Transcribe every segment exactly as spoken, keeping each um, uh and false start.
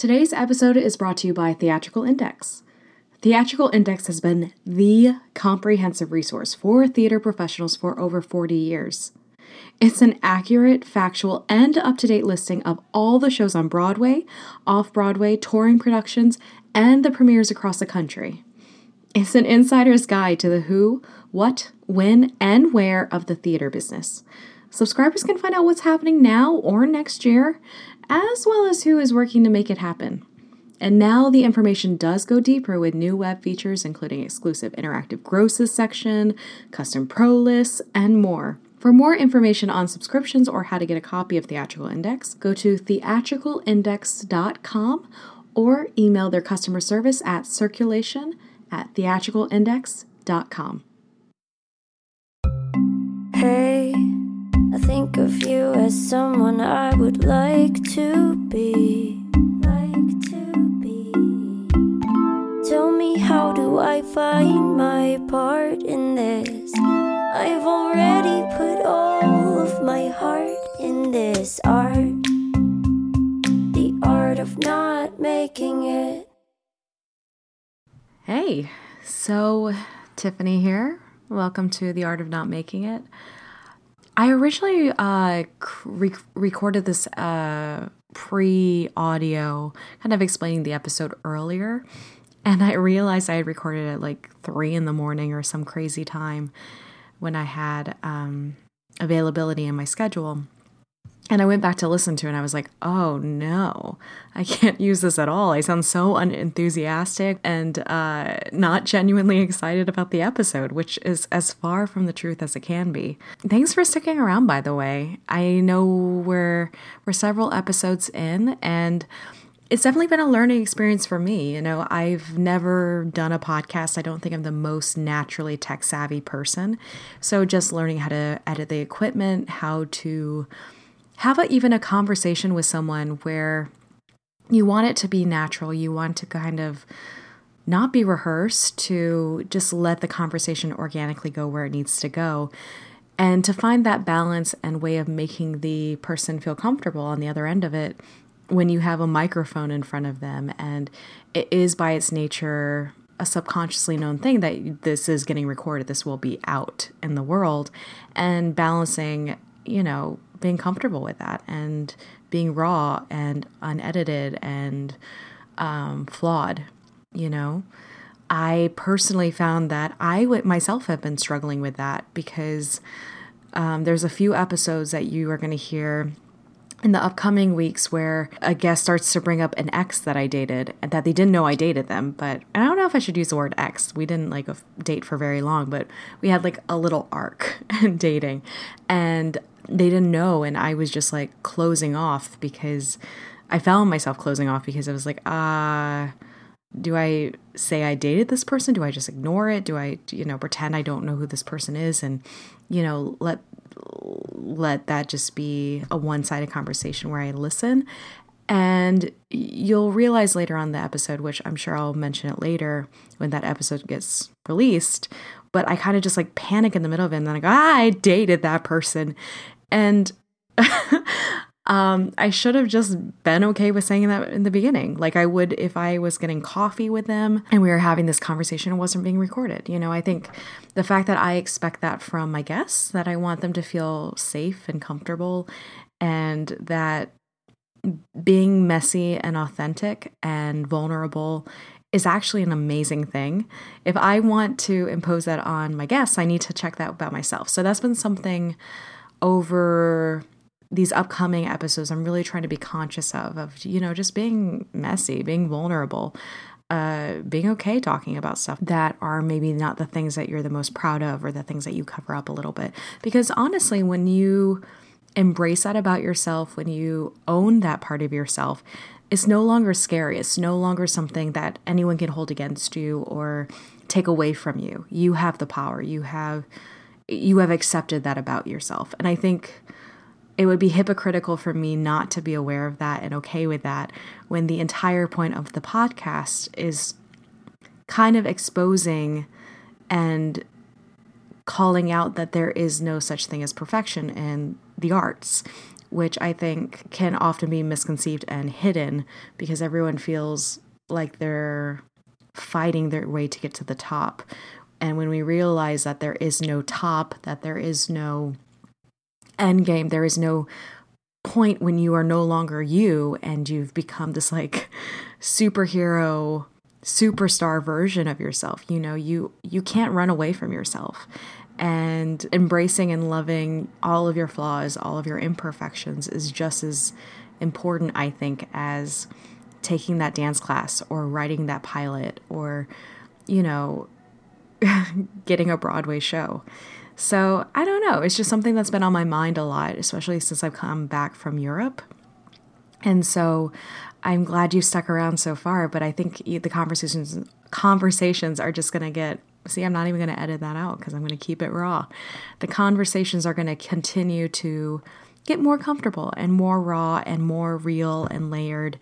Today's episode is brought to you by Theatrical Index. Theatrical Index has been the comprehensive resource for theater professionals for over forty years. It's an accurate, factual, and up-to-date listing of all the shows on Broadway, off-Broadway, touring productions, and the premieres across the country. It's an insider's guide to the who, what, when, and where of the theater business. Subscribers can find out what's happening now or next year, as well as who is working to make it happen. And now the information does go deeper with new web features, including exclusive interactive grosses section, custom pro lists, and more. For more information on subscriptions or how to get a copy of Theatrical Index, go to theatrical index dot com or email their customer service at circulation at theatrical index dot com. Hey, I think of you as someone I would like to be. Like to be. Tell me, how do I find my part in this? I've already put all of my heart in this art. The art of not making it. Hey, so Tiffany here. Welcome to The Art of Not Making It. I originally uh, re- recorded this uh, pre-audio, kind of explaining the episode earlier, and I realized I had recorded it at like three in the morning or some crazy time when I had um, availability in my schedule. And I went back to listen to it and I was like, oh no, I can't use this at all. I sound so unenthusiastic and uh, not genuinely excited about the episode, which is as far from the truth as it can be. Thanks for sticking around, by the way. I know we're, we're several episodes in, and it's definitely been a learning experience for me. You know, I've never done a podcast. I don't think I'm the most naturally tech savvy person. So just learning how to edit the equipment, how to have a, even a conversation with someone where you want it to be natural. You want to kind of not be rehearsed, to just let the conversation organically go where it needs to go. And to find that balance and way of making the person feel comfortable on the other end of it when you have a microphone in front of them. And it is by its nature a subconsciously known thing that this is getting recorded. This will be out in the world, and balancing, you know, being comfortable with that and being raw and unedited and um, flawed, you know. I personally found that I w- myself have been struggling with that because um, there's a few episodes that you are going to hear in the upcoming weeks where a guest starts to bring up an ex that I dated and that they didn't know I dated them. But I don't know if I should use the word ex. We didn't like a date for very long, but we had like a little arc in dating, and they didn't know. And I was just like closing off because I found myself closing off because I was like, uh, do I say I dated this person? Do I just ignore it? Do I, you know, pretend I don't know who this person is and, you know, let let that just be a one-sided conversation where I listen? And you'll realize later on in the episode, which I'm sure I'll mention it later when that episode gets released, but I kind of just like panic in the middle of it, and then I go, ah, I dated that person. And um, I should have just been okay with saying that in the beginning. Like I would if I was getting coffee with them and we were having this conversation and wasn't being recorded. You know, I think the fact that I expect that from my guests, that I want them to feel safe and comfortable, and that being messy and authentic and vulnerable is actually an amazing thing. If I want to impose that on my guests, I need to check that about myself. So that's been something over these upcoming episodes I'm really trying to be conscious of, of, you know, just being messy, being vulnerable, uh, being okay talking about stuff that are maybe not the things that you're the most proud of or the things that you cover up a little bit. Because honestly, when you embrace that about yourself, when you own that part of yourself, it's no longer scary. It's no longer something that anyone can hold against you or take away from you. You have the power. You have, you have accepted that about yourself. And I think it would be hypocritical for me not to be aware of that and okay with that when the entire point of the podcast is kind of exposing and calling out that there is no such thing as perfection in the arts, which I think can often be misconceived and hidden because everyone feels like they're fighting their way to get to the top. And when we realize that there is no top, that there is no end game, there is no point when you are no longer you and you've become this like superhero, superstar version of yourself. You know, you you can't run away from yourself. And embracing and loving all of your flaws, all of your imperfections is just as important, I think, as taking that dance class or writing that pilot or, you know, getting a Broadway show. So I don't know. It's just something that's been on my mind a lot, especially since I've come back from Europe. And so I'm glad you stuck around so far, but I think the conversations conversations are just going to get, see, I'm not even going to edit that out because I'm going to keep it raw. The conversations are going to continue to get more comfortable and more raw and more real and layered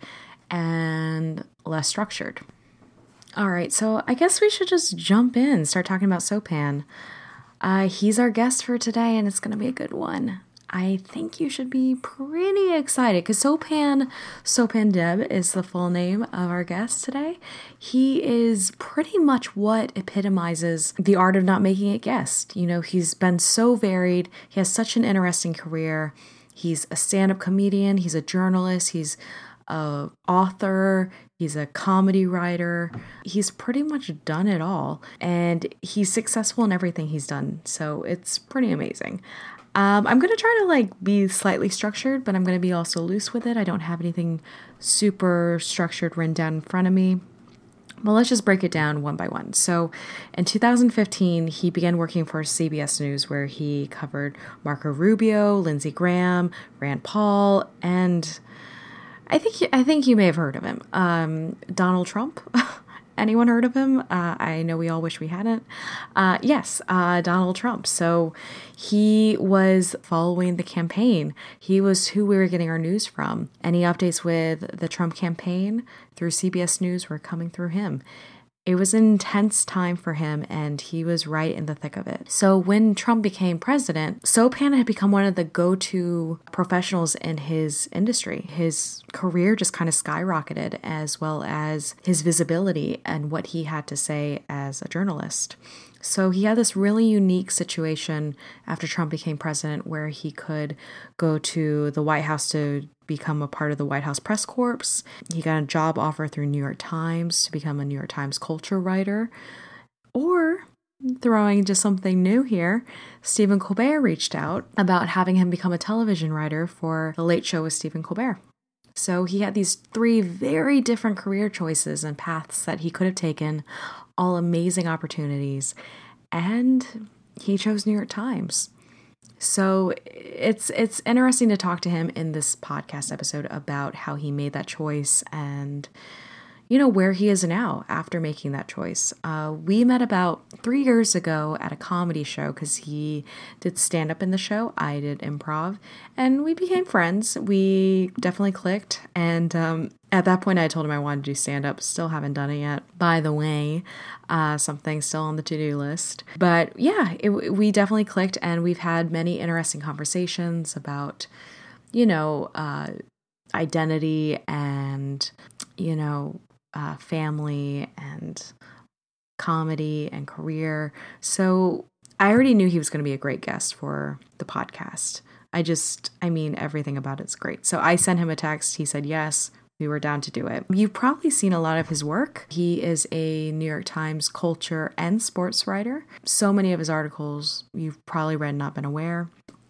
and less structured. All right, so I guess we should just jump in, start talking about Sopan. Uh, he's our guest for today, and it's going to be a good one. I think you should be pretty excited because Sopan, Sopan Deb is the full name of our guest today. He is pretty much what epitomizes the art of not making it guest. You know, he's been so varied. He has such an interesting career. He's a stand-up comedian. He's a journalist. He's an author. He's a comedy writer. He's pretty much done it all. And he's successful in everything he's done. So it's pretty amazing. Um, I'm going to try to like be slightly structured, but I'm going to be also loose with it. I don't have anything super structured written down in front of me. Well, let's just break it down one by one. So in two thousand fifteen, he began working for C B S News, where he covered Marco Rubio, Lindsey Graham, Rand Paul, and I think I think you may have heard of him. Um, Donald Trump. Anyone heard of him? Uh, I know we all wish we hadn't. Uh, yes, uh, Donald Trump. So he was following the campaign. He was who we were getting our news from. Any updates with the Trump campaign through C B S News were coming through him. It was an intense time for him, and he was right in the thick of it. So when Trump became president, Sopan had become one of the go-to professionals in his industry. His career just kind of skyrocketed, as well as his visibility and what he had to say as a journalist. So he had this really unique situation after Trump became president where he could go to the White House to become a part of the White House press corps. He got a job offer through New York Times to become a New York Times culture writer. Or, throwing just something new here, Stephen Colbert reached out about having him become a television writer for The Late Show with Stephen Colbert. So he had these three very different career choices and paths that he could have taken, all amazing opportunities, and he chose New York Times. So it's it's interesting to talk to him in this podcast episode about how he made that choice and, you know, where he is now after making that choice. Uh, we met about three years ago at a comedy show because he did stand-up in the show. I did improv, and we became friends. We definitely clicked, and um, at that point I told him I wanted to do stand-up. Still haven't done it yet, by the way. Uh, something still on the to-do list. But yeah, it, we definitely clicked, and we've had many interesting conversations about, you know, uh, identity and, you know, Uh, family and comedy and career. So I already knew he was going to be a great guest for the podcast. I just, I mean, everything about it's great. So I sent him a text. He said yes. We were down to do it. You've probably seen a lot of his work. He is a New York Times culture and sports writer. So many of his articles you've probably read and not been aware.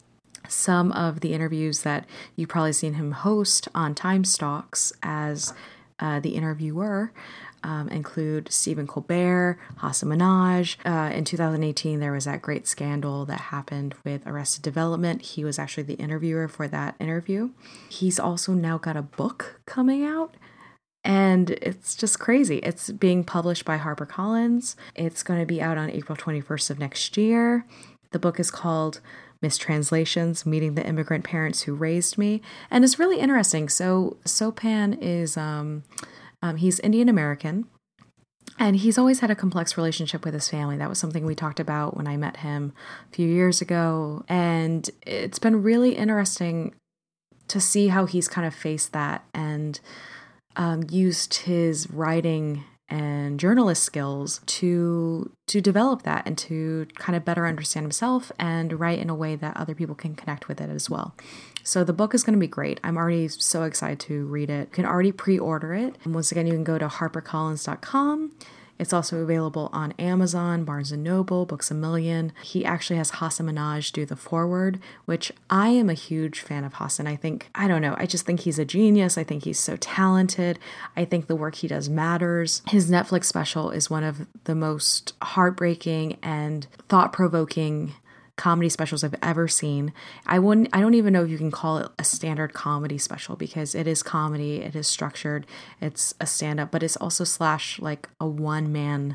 Some of the interviews that you've probably seen him host on Time Stalks as Uh, the interviewer um, include Stephen Colbert, Hasan Minhaj. Uh, in two thousand eighteen, there was that great scandal that happened with Arrested Development. He was actually the interviewer for that interview. He's also now got a book coming out, and it's just crazy. It's being published by HarperCollins. It's going to be out on April twenty-first of next year. The book is called Mistranslations, Meeting the Immigrant Parents Who Raised Me. And it's really interesting. So Sopan is, um, um, he's Indian American, and he's always had a complex relationship with his family. That was something we talked about when I met him a few years ago. And it's been really interesting to see how he's kind of faced that and um, used his writing and journalist skills to to develop that and to kind of better understand himself and write in a way that other people can connect with it as well. So the book is going to be great. I'm already so excited to read it. You can already pre-order it. And once again, you can go to harper collins dot com. It's also available on Amazon, Barnes and Noble, Books A Million. He actually has Hasan Minhaj do the foreword, which I am a huge fan of Hasan. I think, I don't know, I just think he's a genius. I think he's so talented. I think the work he does matters. His Netflix special is one of the most heartbreaking and thought-provoking comedy specials I've ever seen. I wouldn't, I don't even know if you can call it a standard comedy special because it is comedy, it is structured, it's a stand-up, but it's also slash like a one-man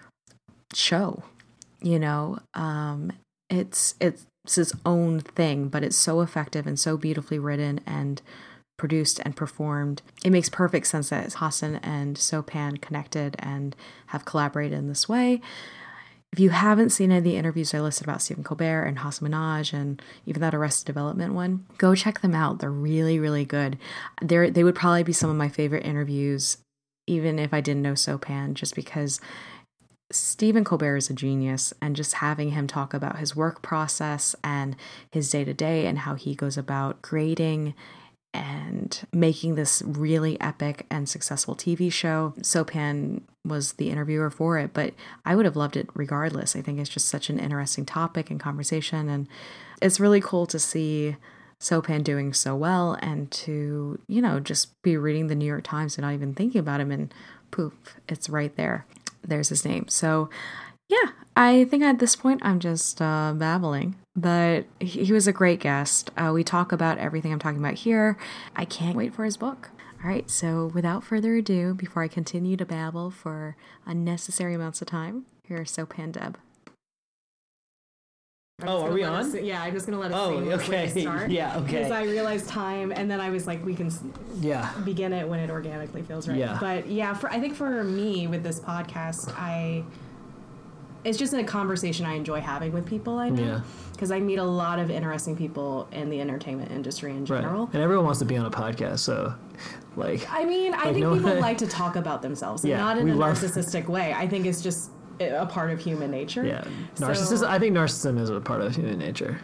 show, you know? Um, it's, it's its own thing, but it's so effective and so beautifully written and produced and performed. It makes perfect sense that Hasan and Sopan connected and have collaborated in this way. If you haven't seen any of the interviews I listed about Stephen Colbert and Hasan Minhaj and even that Arrested Development one, go check them out. They're really, really good. They're, they would probably be some of my favorite interviews, even if I didn't know Sopan, just because Stephen Colbert is a genius, and just having him talk about his work process and his day-to-day and how he goes about creating and making this really epic and successful T V show. Sopan was the interviewer for it, but I would have loved it regardless. I think it's just such an interesting topic and conversation, and it's really cool to see Sopan doing so well and to, you know, just be reading the New York Times and not even thinking about him, and poof, it's right there. There's his name. So yeah, I think at this point I'm just uh, babbling, but he, he was a great guest. Uh, we talk about everything I'm talking about here. I can't wait for his book. All right, so without further ado, before I continue to babble for unnecessary amounts of time, here's Sopan Deb. Oh, are we on? Us, yeah, I'm just going to let us oh, sing okay. when we start. Yeah, okay. Because I realized time, and then I was like, we can yeah. begin it when it organically feels right. Yeah. But yeah, for I think for me with this podcast, I... it's just a conversation I enjoy having with people I know. Because yeah. I meet a lot of interesting people in the entertainment industry in general. Right. And everyone wants to be on a podcast, so, like... I mean, I like think no people one... like to talk about themselves, and yeah, not in a love... narcissistic way. I think it's just a part of human nature. Yeah. Narcissism, so, I think narcissism is a part of human nature.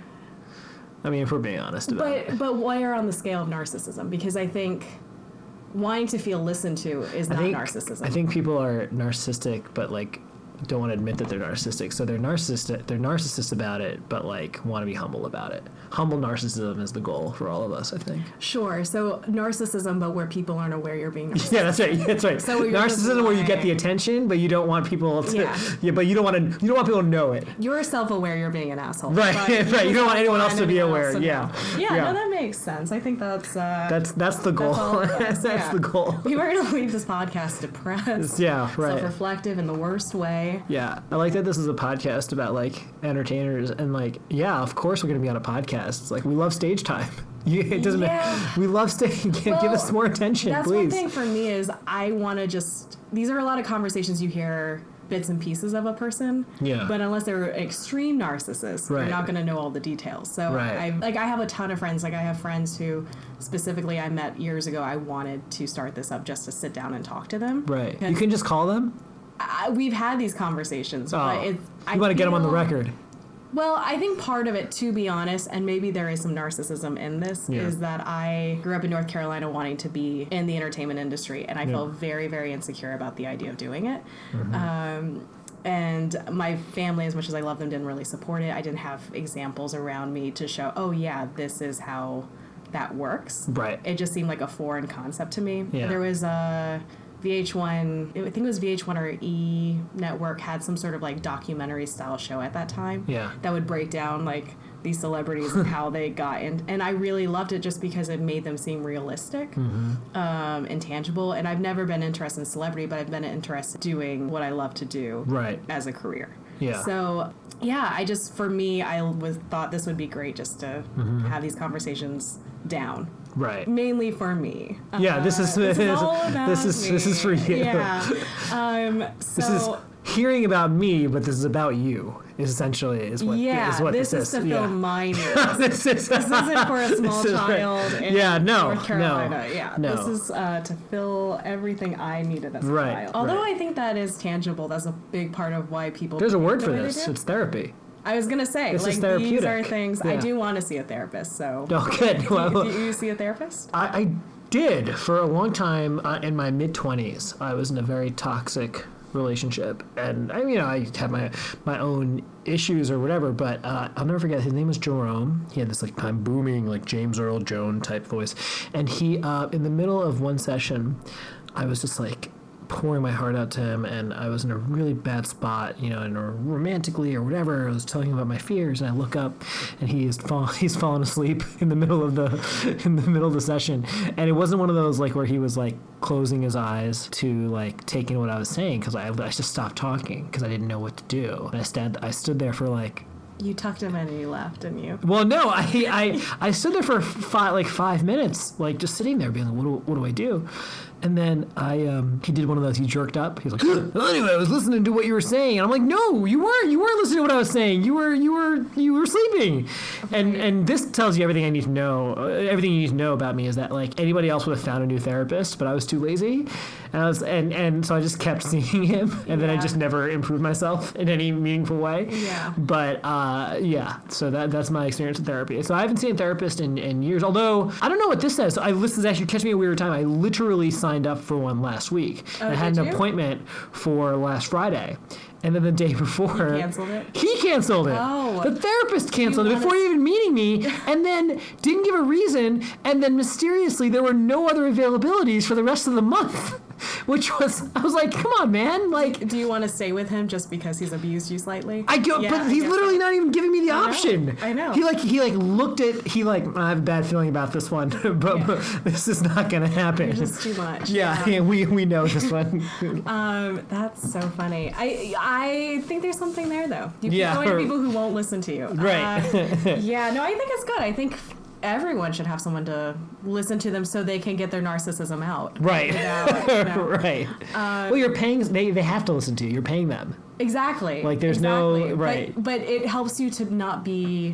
I mean, if we're being honest about but, it. But where on the scale of narcissism? Because I think... wanting to feel listened to is I not think, narcissism. I think people are narcissistic, but like don't want to admit that they're narcissistic. So they're narcissistic. They're narcissists about it, but like want to be humble about it. Humble narcissism is the goal for all of us, I think. Sure. So narcissism, but where people aren't aware you're being narcissistic. Yeah, that's right. That's right. So narcissism where you get the attention, but you don't want people to. Yeah. yeah but you don't want to. You don't want people to know it. You're self-aware. You're being an asshole. Right. right. You don't want anyone else to be aware. To yeah. yeah. Yeah. No, that makes sense. I think that's. Uh, that's that's the goal. That's, that's yeah. the goal. We were going to leave this podcast depressed. Yeah. Right. Self-reflective in the worst way. Yeah. I like that this is a podcast about like entertainers and like yeah of course we're gonna be on a podcast. It's like we love stage time. You, it doesn't yeah. matter. We love stage. Well, give us more attention, that's please. That's one thing for me is I want to just. These are a lot of conversations you hear bits and pieces of a person. Yeah. But unless they're extreme narcissists, right. you're not going to know all the details. So right. I like I have a ton of friends. Like I have friends who specifically I met years ago. I wanted to start this up just to sit down and talk to them. Right. You can just call them. I, we've had these conversations, oh. but it's... I you want to get them on the record. Well, I think part of it, to be honest, and maybe there is some narcissism in this, yeah. is that I grew up in North Carolina wanting to be in the entertainment industry, and I yeah. felt very, very insecure about the idea of doing it. Mm-hmm. Um, and my family, as much as I love them, didn't really support it. I didn't have examples around me to show, oh, yeah, this is how that works. Right. It just seemed like a foreign concept to me. Yeah. There was a... V H one, I think it was V H one or E! Network had some sort of like documentary style show at that time. Yeah. That would break down like these celebrities and how they got in. And I really loved it just because it made them seem realistic, mm-hmm. um, and tangible. And I've never been interested in celebrity, but I've been interested in doing what I love to do right. as a career. Yeah. So yeah, I just, for me, I was thought this would be great just to mm-hmm. have these conversations down. Right. Mainly for me. Yeah, uh, this is this is all about this is me. this is this is for you. Yeah. Um. So this is hearing about me, but this is about you. Is essentially is what yeah, is what this, this is is. to fill yeah. my needs. this, is, this isn't for a small this is child right. in yeah, no, North Carolina. No, yeah, no. this is uh, to fill everything I needed as a Right, child. Although right. I think that is tangible. That's a big part of why people. There's a word the for way they this. do. It's therapy. I was gonna say, This like is these are therapeutic. things I Yeah. do want to see a therapist. So, Oh, good. do, you, Well, do you see a therapist? I, I did for a long time uh, in my mid twenties. I was in a very toxic relationship, and I, you know, I had my my own issues or whatever. But uh, I'll never forget. His name was Jerome. He had this like kind of booming, like James Earl Jones type voice, and he, uh, in the middle of one session, I was just like pouring my heart out to him, and I was in a really bad spot, you know, and or romantically or whatever. I was telling him about my fears, and I look up, and he is fall, he's fallen asleep in the middle of the in the middle of the session, and it wasn't one of those like where he was like closing his eyes to like take in what I was saying, because I, I just stopped talking because I didn't know what to do. And I stand I stood there for like. You tucked him in and you left, didn't you? Well, no, I I, I stood there for five, like five minutes, like just sitting there, being like, what do, what do I do? And then I um, he did one of those. He jerked up. He was like, well, anyway, I was listening to what you were saying, and I'm like, no, you weren't. You weren't listening to what I was saying. You were you were you were sleeping. Okay. And and this tells you everything I need to know. Everything you need to know about me is that like anybody else would have found a new therapist, but I was too lazy, and I was and and so I just kept seeing him, and yeah. then I just never improved myself in any meaningful way. Yeah. But uh, yeah, so that that's my experience with therapy. So I haven't seen a therapist in, in years. Although I don't know what this says. So I this is actually catch me a weird time. I literally signed up for one last week. Oh, I had an you? appointment for last Friday. And then the day before, he canceled it. He canceled it. Oh, the therapist canceled it before s- even meeting me, and then didn't give a reason. And then mysteriously, there were no other availabilities for the rest of the month. Which was, I was like, come on, man. Like, do you want to stay with him just because he's abused you slightly? I go, yeah, but I he's literally so. not even giving me the I option. Know. I know. He like, he like looked at, he like, I have a bad feeling about this one, but, Yeah. but this is not going to happen. You're just too much. Yeah, yeah. yeah, we we know this one. um, that's so funny. I I think there's something there though. You keep Yeah. going to people who won't listen to you. Right. Uh, yeah. No, I think it's good. I think everyone should have someone to listen to them so they can get their narcissism out. Right. Without, you know. Right. Um, well, you're paying. They they have to listen to you. You're paying them. Exactly. Like, there's exactly. no- right. But, but it helps you to not be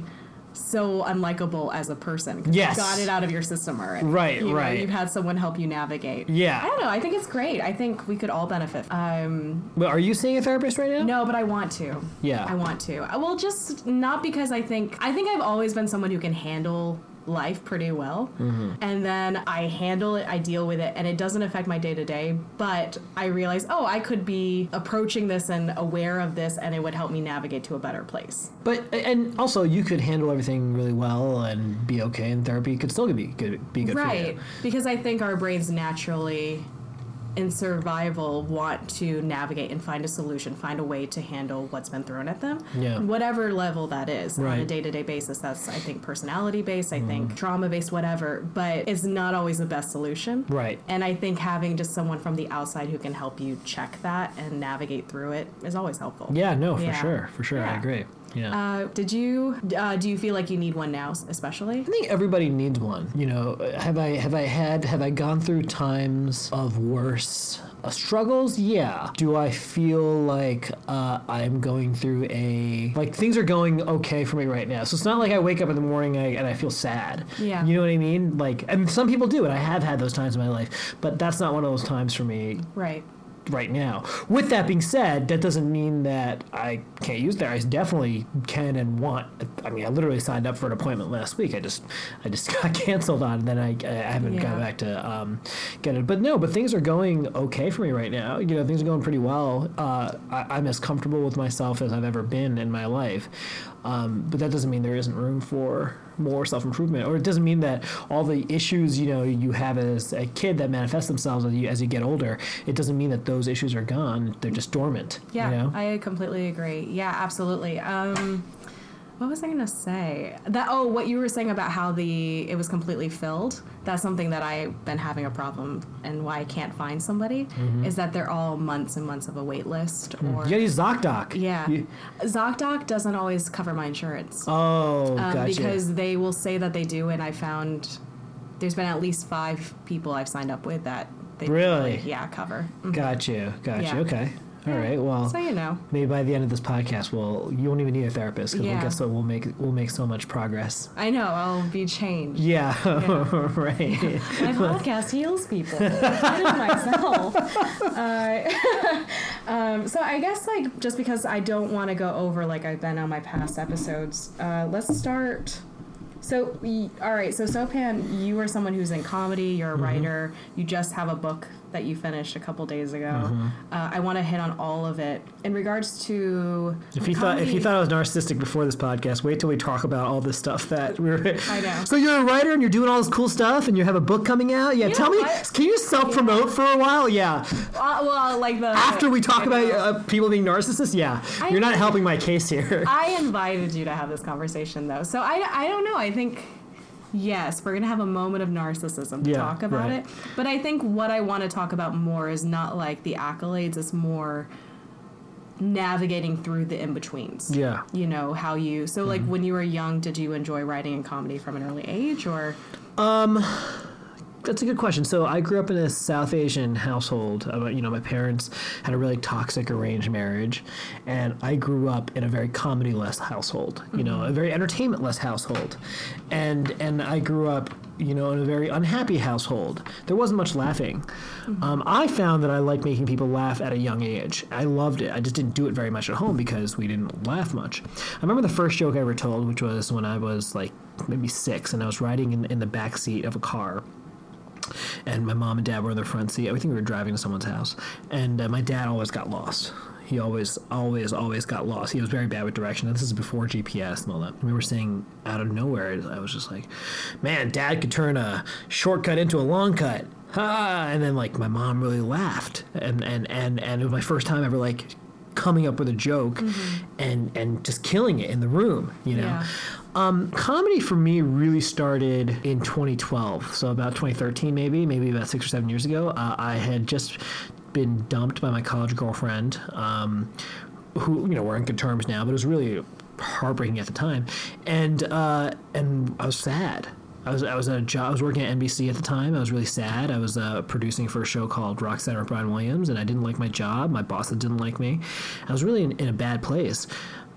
so unlikable as a person. 'Cause Yes. You got it out of your system already. Right, You know, right. You've had someone help you navigate. Yeah. I don't know. I think it's great. I think we could all benefit. Um, Well, are you seeing a therapist right now? no, but I want to. Yeah. I want to. Uh, Well, just not because I think I think I've always been someone who can handle life pretty well, Mm-hmm. and then I handle it, I deal with it, and it doesn't affect my day to day, but I realize, oh, I could be approaching this and aware of this, and it would help me navigate to a better place. But and also you could handle everything really well and be okay in therapy. Could still be good. Be good Right, for you. because I think our brains naturally in survival want to navigate and find a solution, find a way to handle what's been thrown at them, Yeah. whatever level that is on a Right. day-to-day basis. That's, I think, personality based, I think trauma based, whatever, but it's not always the best solution. Right. And I think having just someone from the outside who can help you check that and navigate through it is always helpful. Yeah. No. For Yeah. sure. For sure. I Yeah. agree. Yeah. Uh, did you uh, do you feel like you need one now, especially? I think everybody needs one. You know, have I have I had have I gone through times of worse uh, struggles? Yeah. Do I feel like uh, I'm going through a like things are going okay for me right now? So it's not like I wake up in the morning and I, and I feel sad. Yeah. You know what I mean? Like, and some people do, and I have had those times in my life, but that's not one of those times for me Right. right now. With that being said, that doesn't mean that I can't use that. I definitely can and want. I mean, I literally signed up for an appointment last week. I just, I just got canceled on, and then I, I haven't Yeah. gone back to um, get it. But no, but things are going okay for me right now. You know, things are going pretty well. Uh, I, I'm as comfortable with myself as I've ever been in my life. Um, but that doesn't mean there isn't room for more self-improvement, or it doesn't mean that all the issues you know you have as a kid that manifest themselves as you, as you get older, it doesn't mean that those issues are gone. They're just dormant. Yeah, you know? I completely agree. Yeah, absolutely. Um, what was I gonna say? That oh, what you were saying about how the it was completely filled. That's something that I've been having a problem, and why I can't find somebody is that they're all months and months of a wait list. Or You gotta use ZocDoc. yeah, You- ZocDoc doesn't always cover my insurance. oh, um, gotcha. because they will say that they do, and I found there's been at least five people I've signed up with that they Really? yeah cover. Mhm. Got you. Got Yeah. you. Okay. All Yeah. right. Well, So you know. maybe by the end of this podcast, we'll you won't even need a therapist because Yeah. we'll get so we'll make we'll make so much progress. I know, I'll be changed. Yeah. Right. My podcast heals people. I do myself. Uh, um, so I guess like just because I don't want to go over like I've been on my past episodes, uh, let's start. So y- all right, so Sopan, you are someone who's in comedy. You're a Mm-hmm. writer. You just have a book that you finished a couple days ago. Mm-hmm. Uh, I want to hit on all of it in regards to. If you thought if you comedy- thought I was narcissistic before this podcast, wait till we talk about all this stuff that we're. I know. So you're a writer and you're doing all this cool stuff and you have a book coming out. Yeah, You tell know me, what? can you self promote for a while? Yeah. Uh, well, like the After we talk I about know. uh, people being narcissists, yeah, I you're not know. helping my case here. I invited you to have this conversation, though. So I, I don't know. I think, yes, we're going to have a moment of narcissism to Yeah, talk about right. it. But I think what I want to talk about more is not like the accolades, it's more navigating through the in-betweens. Yeah. You know, how you... So, like, when you were young, did you enjoy writing and comedy from an early age, or... That's a good question. So I grew up in a South Asian household. Uh, you know, my parents had a really toxic arranged marriage, and I grew up in a very comedy-less household. You know, a very entertainment-less household, and and I grew up, you know, in a very unhappy household. There wasn't much laughing. Um, I found that I liked making people laugh at a young age. I loved it. I just didn't do it very much at home because we didn't laugh much. I remember the first joke I ever told, which was when I was like maybe six, and I was riding in, in the back seat of a car. And my mom and dad were in the front seat. I think we were driving to someone's house. And uh, my dad always got lost. He always, always, always got lost. He was very bad with direction. And this is before G P S and all that. I remember saying out of nowhere, I was just like, man, Dad could turn a shortcut into a long cut. Ha! And then, like, my mom really laughed. And, and, and, and it was my first time ever, like, coming up with a joke and, and just killing it in the room, you know? Yeah. Um, comedy for me really started in twenty twelve, so about twenty thirteen maybe, maybe about six or seven years ago. Uh, I had just been dumped by my college girlfriend, um, who, you know, we're on good terms now, but it was really heartbreaking at the time, and uh, and I was sad. I was I was at a job. I was working at N B C at the time. I was really sad. I was uh, producing for a show called Rock Center with Brian Williams, and I didn't like my job. My boss didn't like me. I was really in, in a bad place.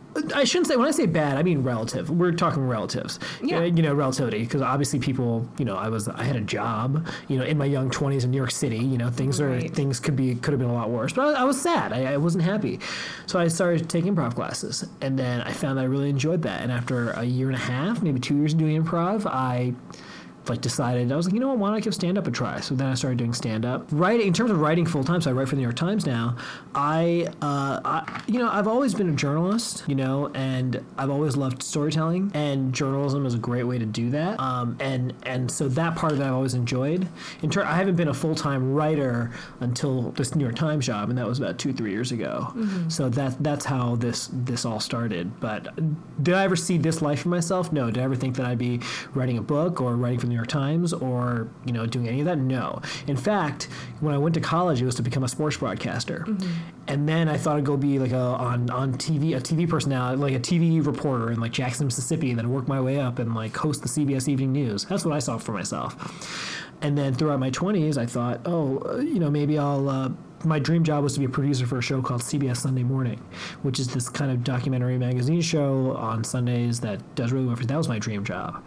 I shouldn't say, when I say bad, I mean relative. We're talking relatives. Yeah. Uh, you know, relativity, because obviously people, you know, I was, I had a job, you know, in my young twenties in New York City, you know, things are, Right. things could be, could have been a lot worse. But I, I was sad. I, I wasn't happy. So I started taking improv classes, and then I found I really enjoyed that. And after a year and a half, maybe two years of doing improv, I like decided, I was like, you know what, why don't I give stand-up a try? So then I started doing stand-up. Writing, in terms of writing full-time, so I write for the New York Times now, I, uh, I, you know, I've always been a journalist, you know, and I've always loved storytelling, and journalism is a great way to do that. Um, and, and so that part of it I've always enjoyed. In ter- I haven't been a full-time writer until this New York Times job, and that was about two, three years ago. Mm-hmm. So that, that's how this, this all started. But did I ever see this life for myself? No. Did I ever think that I'd be writing a book or writing for the New York Times or, you know, doing any of that? No. In fact, when I went to college, it was to become a sports broadcaster. Mm-hmm. And then I thought I'd go be like a on, on T V, a T V personality, like a T V reporter in like Jackson, Mississippi, and then work my way up and like host the C B S Evening News. That's what I saw for myself. And then throughout my twenties, I thought, oh, uh, you know, maybe I'll, uh, my dream job was to be a producer for a show called C B S Sunday Morning, which is this kind of documentary magazine show on Sundays that does really well for, that was my dream job.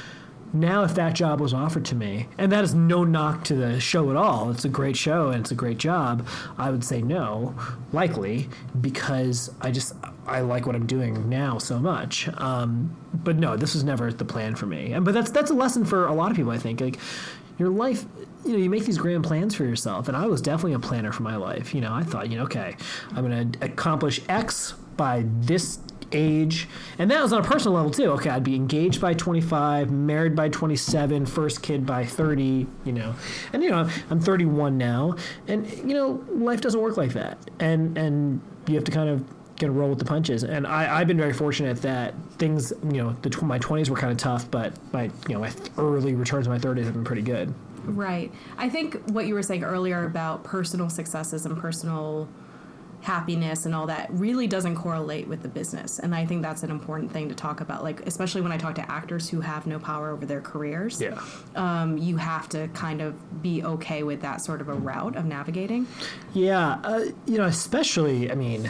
Now, if that job was offered to me, and that is no knock to the show at all, it's a great show and it's a great job, I would say no, likely, because I just, I like what I'm doing now so much. Um, but no, this was never the plan for me. And, but that's that's a lesson for a lot of people, I think. Like, your life, you know, you make these grand plans for yourself, and I was definitely a planner for my life. You know, I thought, you know, okay, I'm going to accomplish X by this age, and that was on a personal level too. Okay, I'd be engaged by twenty-five, married by twenty-seven, first kid by thirty, you know. And you know, I'm thirty-one now, and you know, life doesn't work like that. And and you have to kind of get a roll with the punches. And I, I've been very fortunate that things, you know, the tw- my twenties were kind of tough, but my, you know, my early returns to my thirties have been pretty good. Right. I think what you were saying earlier about personal successes and personal happiness and all that really doesn't correlate with the business. And I think that's an important thing to talk about, like especially when I talk to actors who have no power over their careers. Yeah. Um, you have to kind of be okay with that sort of a route of navigating. Yeah, uh, you know, especially, I mean,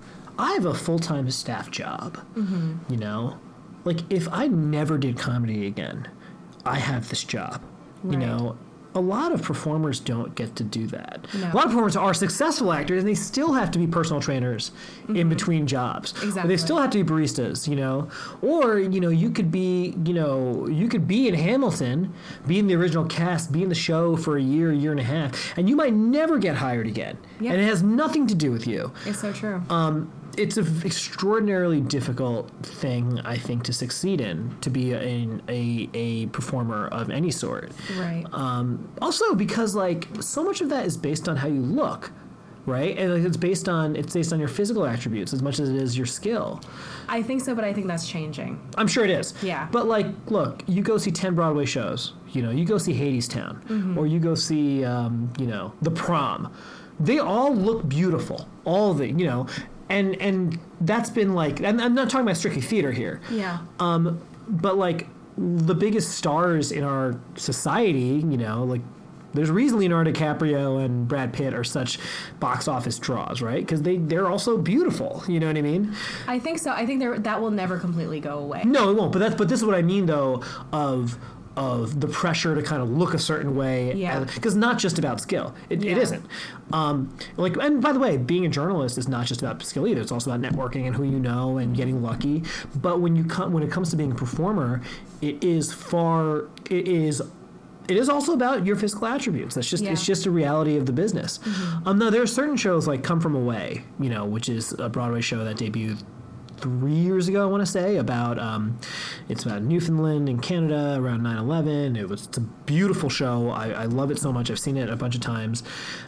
I have a full-time staff job, mm-hmm. you know? Like, if I never did comedy again, I have this job, right. you know? A lot of performers don't get to do that. No. A lot of performers are successful actors, and they still have to be personal trainers mm-hmm. in between jobs. Exactly. Or they still have to be baristas, you know. Or you know, you could be, you know, you could be in Hamilton, be in the original cast, be in the show for a year, year and a half, and you might never get hired again. Yep. And it has nothing to do with you. It's so true. Um, it's an extraordinarily difficult thing, I think, to succeed in, to be a, a, a performer of any sort. Right. Um, also because, like, so much of that is based on how you look, right? And like, it's based on it's based on your physical attributes as much as it is your skill. I think so, but I think that's changing. I'm sure it is. Yeah. But, like, look, you go see ten Broadway shows. You know, you go see Hadestown. Mm-hmm. Or you go see, um, you know, The Prom. They all look beautiful. All the, you know... And and that's been like, and I'm not talking about strictly theater here. Yeah. Um, but like the biggest stars in our society, you know, like there's a reason Leonardo DiCaprio and Brad Pitt are such box office draws, right? Because they they're also beautiful. You know what I mean? I think so. I think there that will never completely go away. No, it won't. But that's but this is what I mean though of. of the pressure to kind of look a certain way. Yeah. Because not just about skill. It, yeah. it isn't. Um, like, and by the way, being a journalist is not just about skill either. It's also about networking and who you know and getting lucky. But when you come, when it comes to being a performer, it is far, it is It is also about your physical attributes. That's just yeah. it's just a reality of the business. Mm-hmm. Um, now there are certain shows like Come From Away, you know, which is a Broadway show that debuted three years ago, I want to say, about um, it's about Newfoundland in Canada around nine eleven. It was it's a beautiful show. I, I love it so much. I've seen it a bunch of times.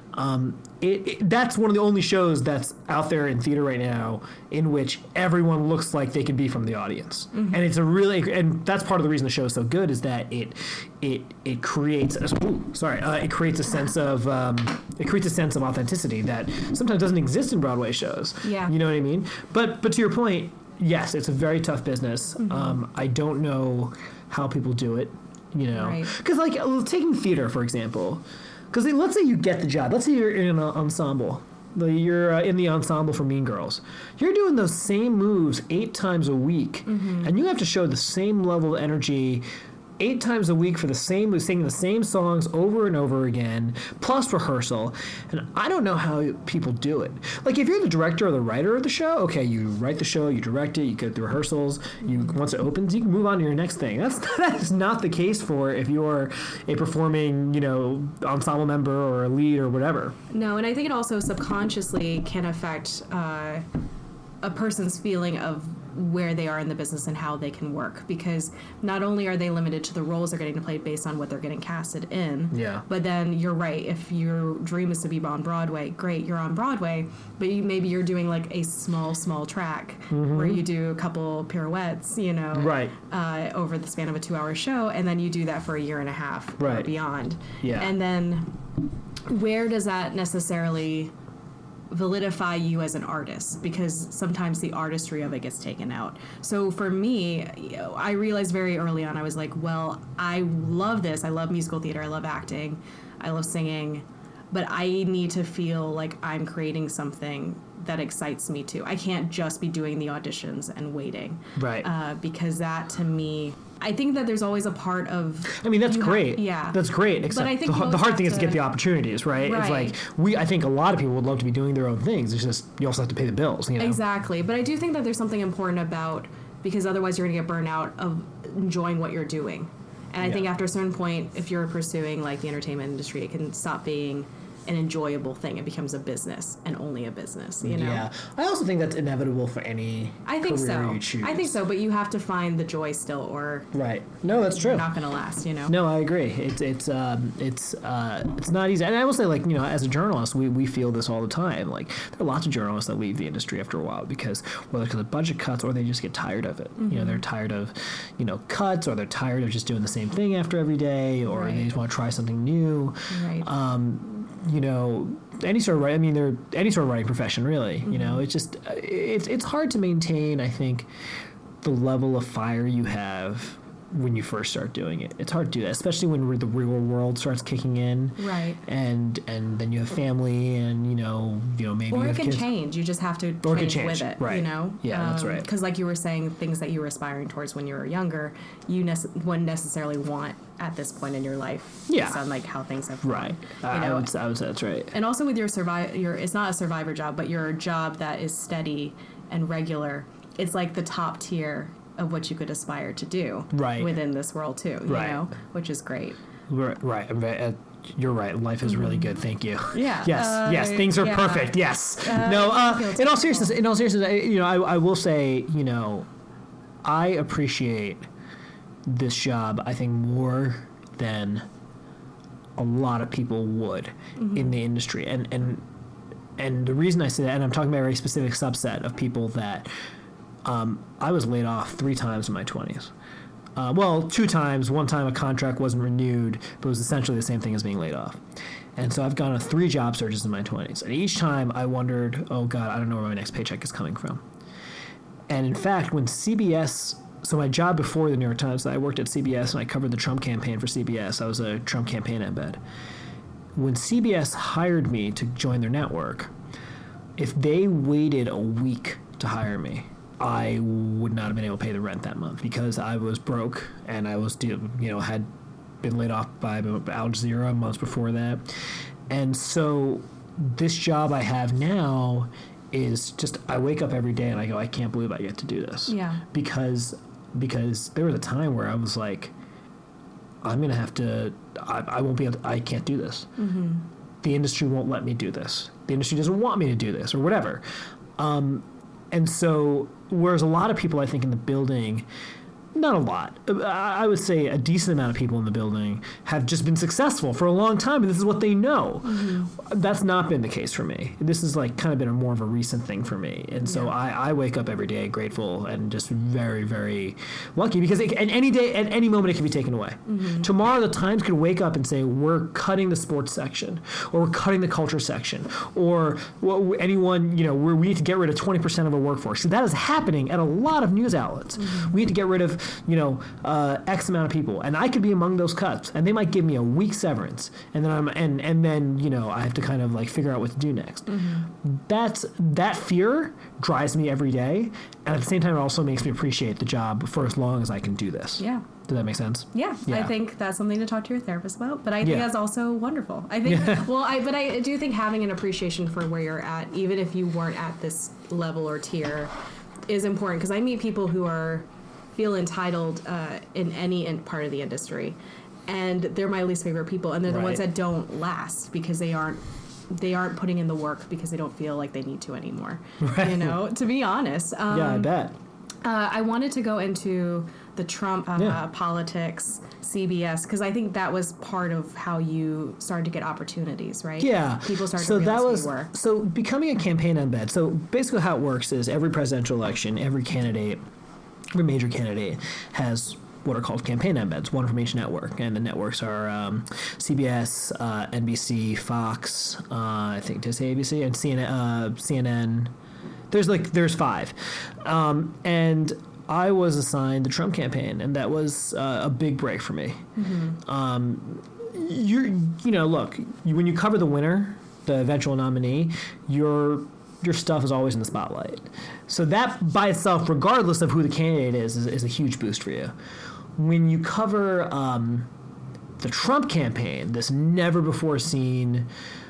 Um, it, it, that's one of the only shows that's out there in theater right now in which everyone looks like they can be from the audience, mm-hmm. and it's a really and that's part of the reason the show is so good is that it it it creates a, ooh, sorry uh, it creates a sense of um, it creates a sense of authenticity that sometimes doesn't exist in Broadway shows. Yeah, you know what I mean. But but to your point, yes, it's a very tough business. Mm-hmm. Um, I don't know how people do it. You know, because right. like taking theater for example. Because let's say you get the job. Let's say you're in an ensemble. You're uh, in the ensemble for Mean Girls. You're doing those same moves eight times a week, mm-hmm. and you have to show the same level of energy eight times a week for the same, singing the same songs over and over again, plus rehearsal. And I don't know how people do it. Like, if you're the director or the writer of the show, okay, you write the show, you direct it, you go through rehearsals, you once it opens, you can move on to your next thing. That's that is not the case for if you're a performing, you know, ensemble member or a lead or whatever. No, and I think it also subconsciously can affect uh, a person's feeling of where they are in the business and how they can work, because not only are they limited to the roles they're getting to play based on what they're getting casted in, yeah. but then you're right, if your dream is to be on Broadway, great, you're on Broadway, but you, maybe you're doing like a small, small track mm-hmm. where you do a couple pirouettes, you know, right. uh, over the span of a two-hour show, and then you do that for a year and a half right. or beyond. Yeah. And then where does that necessarily validify you as an artist, because sometimes the artistry of it gets taken out. So for me, you know, I realized very early on, I was like, well, I love this. I love musical theater. I love acting. I love singing. But I need to feel like I'm creating something that excites me too. I can't just be doing the auditions and waiting. Right. Uh, because that, to me, I think that there's always a part of... I mean, that's great. Have, yeah. That's great. Except but I think the, the hard thing is to get the opportunities, right? right? It's like, we. I think a lot of people would love to be doing their own things. It's just, you also have to pay the bills, you know? Exactly. But I do think that there's something important about, because otherwise you're going to get burned out of enjoying what you're doing. And I yeah. think after a certain point, if you're pursuing like the entertainment industry, it can stop being an enjoyable thing. It becomes a business and only a business, you know? Yeah. I also think that's inevitable for any I think career so. you choose. I think so, but you have to find the joy still, or right. No, that's true. It's not going to last, you know? No, I agree. It's it's um, it's uh, it's not easy. And I will say, like, you know, as a journalist, we, we feel this all the time. Like, there are lots of journalists that leave the industry after a while because whether because of budget cuts or they just get tired of it. Mm-hmm. You know, they're tired of, you know, cuts, or they're tired of just doing the same thing after every day, or right. they just want to try something new. Right. Um, you know, any sort of writing, I mean, there any sort of writing profession, really. Mm-hmm. You know, it's just it's it's hard to maintain. I think the level of fire you have when you first start doing it. It's hard to do that, especially when the real world starts kicking in. Right. And and then you have family, and you know, you know maybe or you it have can kids. change. You just have to Or it change, can change, with it. right. You know. Yeah, that's right. Because like you were saying, things that you were aspiring towards when you were younger, you nece- wouldn't necessarily want at this point in your life. Yeah. Based on like how things have gone. Right. You I, know. I would, I would say that's right. And also with your survive, your it's not a survivor job, but your job that is steady and regular. It's like the top tier of what you could aspire to do Right. within this world too, you Right. know, which is great. Right. right. I'm very, uh, you're right. Life is really good. Thank you. Yeah. Yes. Uh, yes. Things are yeah. perfect. Yes. Uh, no. I Uh, feel in all seriousness, in all seriousness, I, you know, I, I will say, you know, I appreciate this job. I think more than a lot of people would Mm-hmm. in the industry, and and and the reason I say that, and I'm talking about a very specific subset of people that. Um, I was laid off three times in my twenties. Uh, well, two times. One time a contract wasn't renewed, but it was essentially the same thing as being laid off. And so I've gone on three job searches in my twenties. And each time I wondered, oh, God, I don't know where my next paycheck is coming from. And in fact, when C B S, so my job before the New York Times, I worked at C B S and I covered the Trump campaign for C B S. I was a Trump campaign embed. When C B S hired me to join their network, if they waited a week to hire me, I would not have been able to pay the rent that month because I was broke and I was, you know, had been laid off by Al Jazeera months before that. And so this job I have now is just, I wake up every day and I go, I can't believe I get to do this. Yeah. Because, because there was a time where I was like, I'm going to have to, I, I won't be able to, I can't do this. Mm-hmm. The industry won't let me do this. The industry doesn't want me to do this or whatever. Um, and so, whereas a lot of people, I think, in the building, not a lot, I would say a decent amount of people in the building have just been successful for a long time, and this is what they know. Mm-hmm. That's not been the case for me. This has like kind of been a more of a recent thing for me, and so Yeah. I, I wake up every day grateful and just very, very lucky because it, at any day, at any moment, it can be taken away. Mm-hmm. Tomorrow, the Times could wake up and say, "We're cutting the sports section, or we're cutting the culture section, or well, anyone, you know, we're, we need to get rid of twenty percent of our workforce." So that is happening at a lot of news outlets. Mm-hmm. We need to get rid of you know, uh, X amount of people, and I could be among those cuts, and they might give me a week severance, and then I'm, and and then you know, I have to kind of like figure out what to do next. Mm-hmm. That's that fear drives me every day, and at the same time, it also makes me appreciate the job for as long as I can do this. Yeah. Does that make sense? Yeah, Yeah. I think that's something to talk to your therapist about. But I think Yeah. that's also wonderful. I think, well, I but I do think having an appreciation for where you're at, even if you weren't at this level or tier, is important. Because I meet people who are feel entitled uh, in any in part of the industry, and they're my least favorite people, and they're the ones Right. that don't last because they aren't they aren't putting in the work because they don't feel like they need to anymore. Right. You know, to be honest. Um, Yeah, I bet. Uh, I wanted to go into the Trump uh, Yeah. politics, C B S, because I think that was part of how you started to get opportunities, right? Yeah. People started so to realize that was who you were. so becoming a campaign embed. So basically, how it works is every presidential election, every candidate, every major candidate has what are called campaign embeds, one from each network, and the networks are um, C B S, uh, N B C, Fox, uh, I think just A B C, and C N N. Uh, C N N. There's like there's five, um, and I was assigned the Trump campaign, and that was uh, a big break for me. Mm-hmm. Um, you're you know look you, when you cover the winner, the eventual nominee, your your stuff is always in the spotlight. So that by itself, regardless of who the candidate is, is, is a huge boost for you. When you cover um, the Trump campaign, this never before seen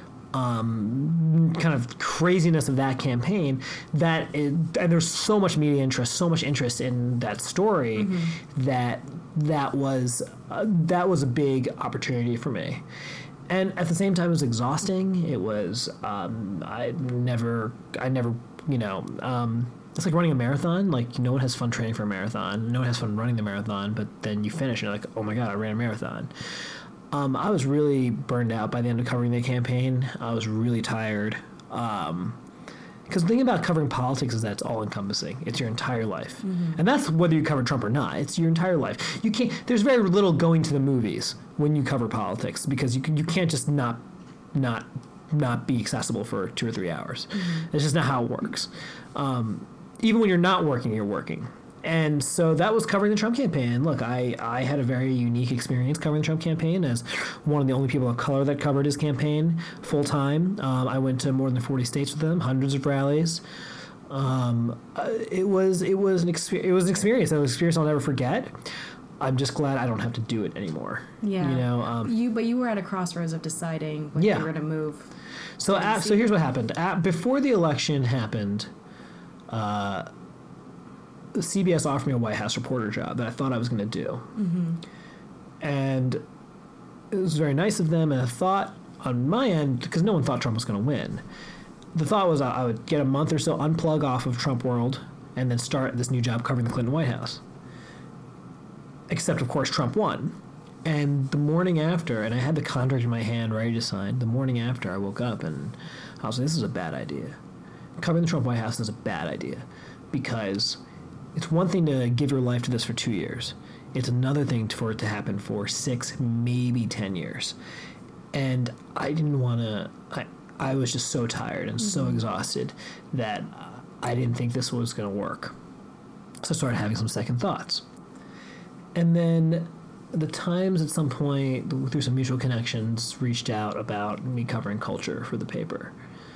um, kind of craziness of that campaign, that is, and there's so much media interest, so much interest in that story, mm-hmm. that that was uh, that was a big opportunity for me. And at the same time, it was exhausting. It was um, I never, I never, you know, um, it's like running a marathon. Like no one has fun training for a marathon. No one has fun running the marathon. But then you finish, and you're like, oh my god, I ran a marathon. Um, I was really burned out by the end of covering the campaign. I was really tired. Um, Because the thing about covering politics is that it's all-encompassing. It's your entire life. Mm-hmm. And that's whether you cover Trump or not. It's your entire life. You can't. There's very little going to the movies when you cover politics because you can, you can't just not not not be accessible for two or three hours. Mm-hmm. It's just not how it works. Um, even when you're not working, you're working. And so that was covering the Trump campaign. Look, I, I had a very unique experience covering the Trump campaign as one of the only people of color that covered his campaign full time. Um, I went to more than forty states with him, hundreds of rallies. Um, uh, it was it was an exper- it was an experience. It was an experience I'll never forget. I'm just glad I don't have to do it anymore. Yeah, you know. Um, you but you were at a crossroads of deciding when yeah. you were going to move. So at, so here's what happened. At, before the election happened, uh, C B S offered me a White House reporter job that I thought I was going to do, mm-hmm. and it was very nice of them. And I thought on my end, because no one thought Trump was going to win, the thought was I would get a month or so, unplug off of Trump world, and then start this new job covering the Clinton White House. Except, of course, Trump won. And the morning after, and I had the contract in my hand ready to sign, the morning after I woke up and I was like, this is a bad idea. Covering the Trump White House is a bad idea because it's one thing to give your life to this for two years. It's another thing for it to happen for six, maybe ten years. And I didn't want to... I, I was just so tired and mm-hmm. so exhausted that I didn't think this was going to work. So I started having some second thoughts. And then the Times at some point, through some mutual connections, reached out about me covering culture for the paper.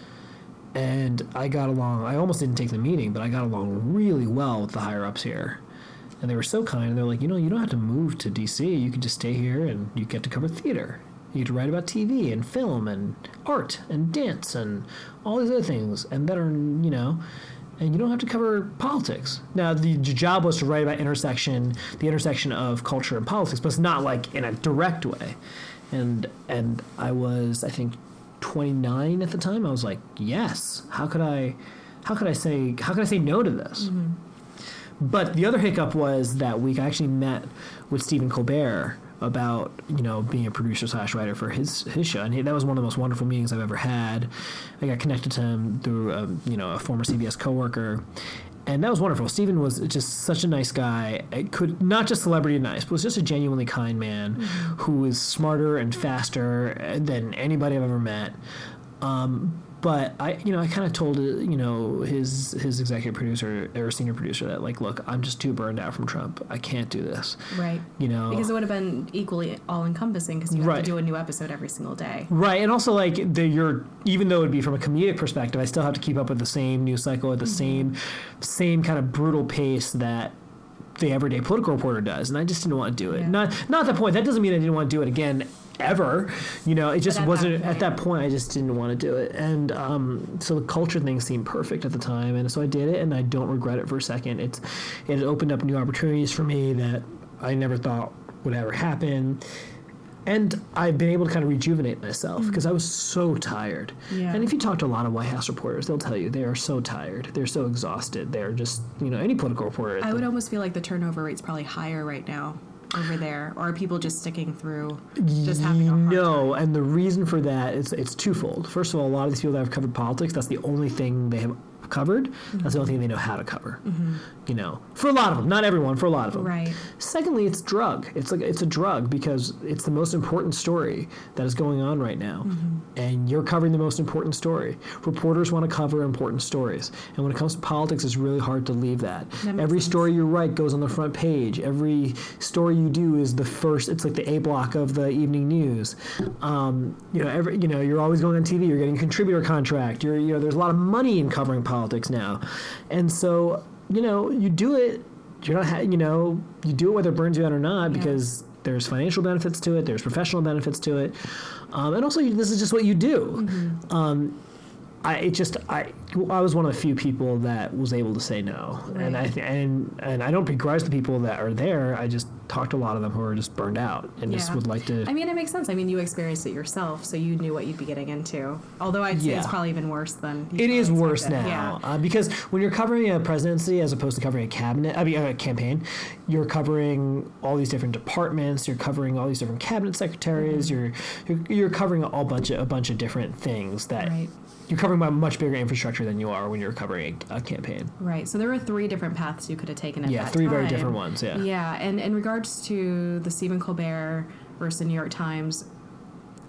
And I got along, I almost didn't take the meeting, but I got along really well with the higher-ups here. And they were so kind. They're like, you know, you don't have to move to D C. You can just stay here and you get to cover theater. You get to write about T V and film and art and dance and all these other things. And that are, you know... And you don't have to cover politics. Now, the job was to write about intersection, the intersection of culture and politics, but it's not like in a direct way. And and I was, I think, twenty-nine at the time. I was like, yes. How could I, how could I say, how could I say no to this? Mm-hmm. But the other hiccup was that week I actually met with Stephen Colbert about, you know, being a producer slash writer for his his show, and he, that was one of the most wonderful meetings I've ever had. I got connected to him through, a, you know, a former C B S coworker, and that was wonderful. Stephen was just such a nice guy. It could not just celebrity nice, but was just a genuinely kind man mm-hmm. who was smarter and faster than anybody I've ever met. Um, But I, you know, I kind of told, you know, his his executive producer or senior producer that, like, look, I'm just too burned out from Trump. I can't do this. Right. You know, because it would have been equally all encompassing because you have right. to do a new episode every single day. Right, and also like the, you're even though it would be from a comedic perspective, I still have to keep up with the same news cycle at the mm-hmm. same same kind of brutal pace that the everyday political reporter does, and I just didn't want to do it. Yeah. Not not the point. That doesn't mean I didn't want to do it again. Ever, you know, it just at wasn't that at that point. I just didn't want to do it, and um, so the culture thing seemed perfect at the time, and so I did it, and I don't regret it for a second. It's it opened up new opportunities for me that I never thought would ever happen, and I've been able to kind of rejuvenate myself because mm-hmm. I was so tired. Yeah. And if you talk to a lot of White House reporters, they'll tell you they are so tired, they're so exhausted, they're just, you know, any political reporter. I would almost feel like the turnover rate's probably higher right now over there, or are people just sticking through, just having a hard no time? And the reason for that is it's twofold. First of all, a lot of these people that have covered politics, that's the only thing they have covered. Mm-hmm. That's the only thing they know how to cover. Mm-hmm. You know, for a lot of them, not everyone, for a lot of them. Right. Secondly, it's drug. It's like it's a drug because it's the most important story that is going on right now, mm-hmm. and you're covering the most important story. Reporters want to cover important stories, and when it comes to politics, it's really hard to leave that. that Every sense. story you write goes on the front page. Every story you do is the first. It's like the A block of the evening news. Um, you know, every you know, you're always going on T V. You're getting a contributor contract. You're you know, there's a lot of money in covering politics now, and so. You know, you do it, you're not, ha- you know, you do it whether it burns you out or not, yeah. because there's financial benefits to it, there's professional benefits to it, um, and also you, this is just what you do. Mm-hmm. Um, I it just I I was one of the few people that was able to say no, right. and I th- and and I don't begrudge the people that are there. I just talked to a lot of them who are just burned out and yeah. just would like to. I mean, it makes sense. I mean, you experienced it yourself, so you knew what you'd be getting into. Although I'd say yeah. it's probably even worse than it is worse now, yeah. uh, because when you're covering a presidency as opposed to covering a cabinet, I mean a campaign, you're covering all these different departments. You're covering all these different cabinet secretaries. Mm-hmm. You're, you're you're covering a bunch of a bunch of different things that. Right. You're covering a much bigger infrastructure than you are when you're covering a, a campaign. Right. So there were three different paths you could have taken at yeah, that three time. very different ones, yeah. Yeah, and in regards to the Stephen Colbert versus the New York Times,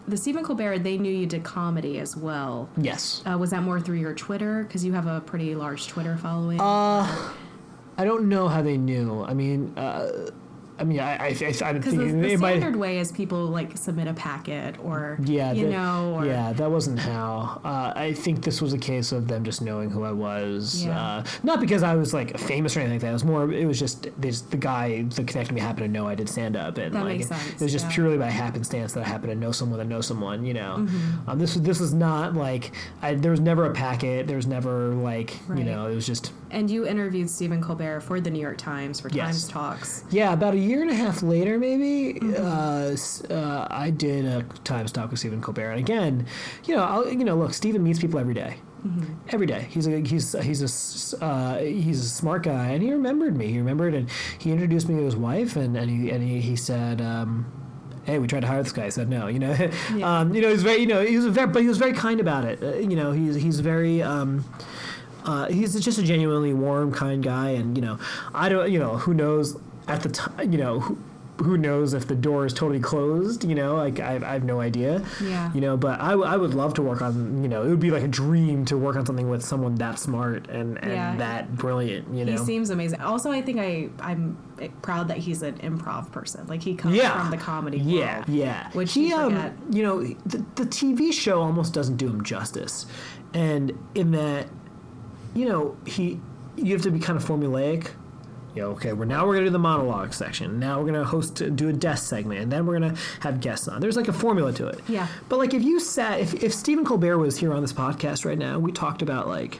the Stephen Colbert, they knew you did comedy as well. Yes. Uh, was that more through your Twitter? Because you have a pretty large Twitter following. Uh, I don't know how they knew. I mean, uh, I mean, I, I, I, I think the, the it standard might, way is people like submit a packet or yeah, you that, know, or, yeah, that wasn't how. Uh, I think this was a case of them just knowing who I was. Yeah. Uh, not because I was like famous or anything like that. It was more. It was just this, the guy that connected me happened to know I did stand up, and That like makes sense, it was just yeah. purely by happenstance that I happened to know someone that knows someone. You know, Mm-hmm. um, this was this was not like I, there was never a packet. There was never like Right. you know. It was just. And you interviewed Stephen Colbert for the New York Times for Yes. Times Talks. Yeah, about a year and a half later, maybe, Mm-hmm. uh, s- uh, I did a Times talk with Stephen Colbert, and again, you know, I'll, you know, look, Stephen meets people every day. Mm-hmm. Every day, he's a he's he's a s- uh, he's a smart guy, and he remembered me. He remembered, and he introduced me to his wife, and, and he and he, he said. Um, Hey, we tried to hire this guy. I said no. You know, Yeah. um, you know, he's very, you know, he was very, but he was very kind about it. Uh, you know, he's he's very, um, uh, he's just a genuinely warm, kind guy, and you know, I don't, you know, who knows at the time, you know, who, who knows if the door is totally closed, you know, like I, I have no idea, Yeah. you know, but I, w- I would love to work on, you know, it would be like a dream to work on something with someone that smart and, and Yeah. that brilliant, you know. He seems amazing. Also, I think I I'm proud that he's an improv person. Like he comes Yeah. from the comedy world. Yeah, yeah. Which he, you um, forget. you know, the, the T V show almost doesn't do him justice, and in that, you know, he, you have to be kind of formulaic. You know, okay, we're now we're gonna do the monologue section. Now we're gonna host, do a guest segment, and then we're gonna have guests on. There's like a formula to it. Yeah. But like, if you sat, if if Stephen Colbert was here on this podcast right now, we talked about like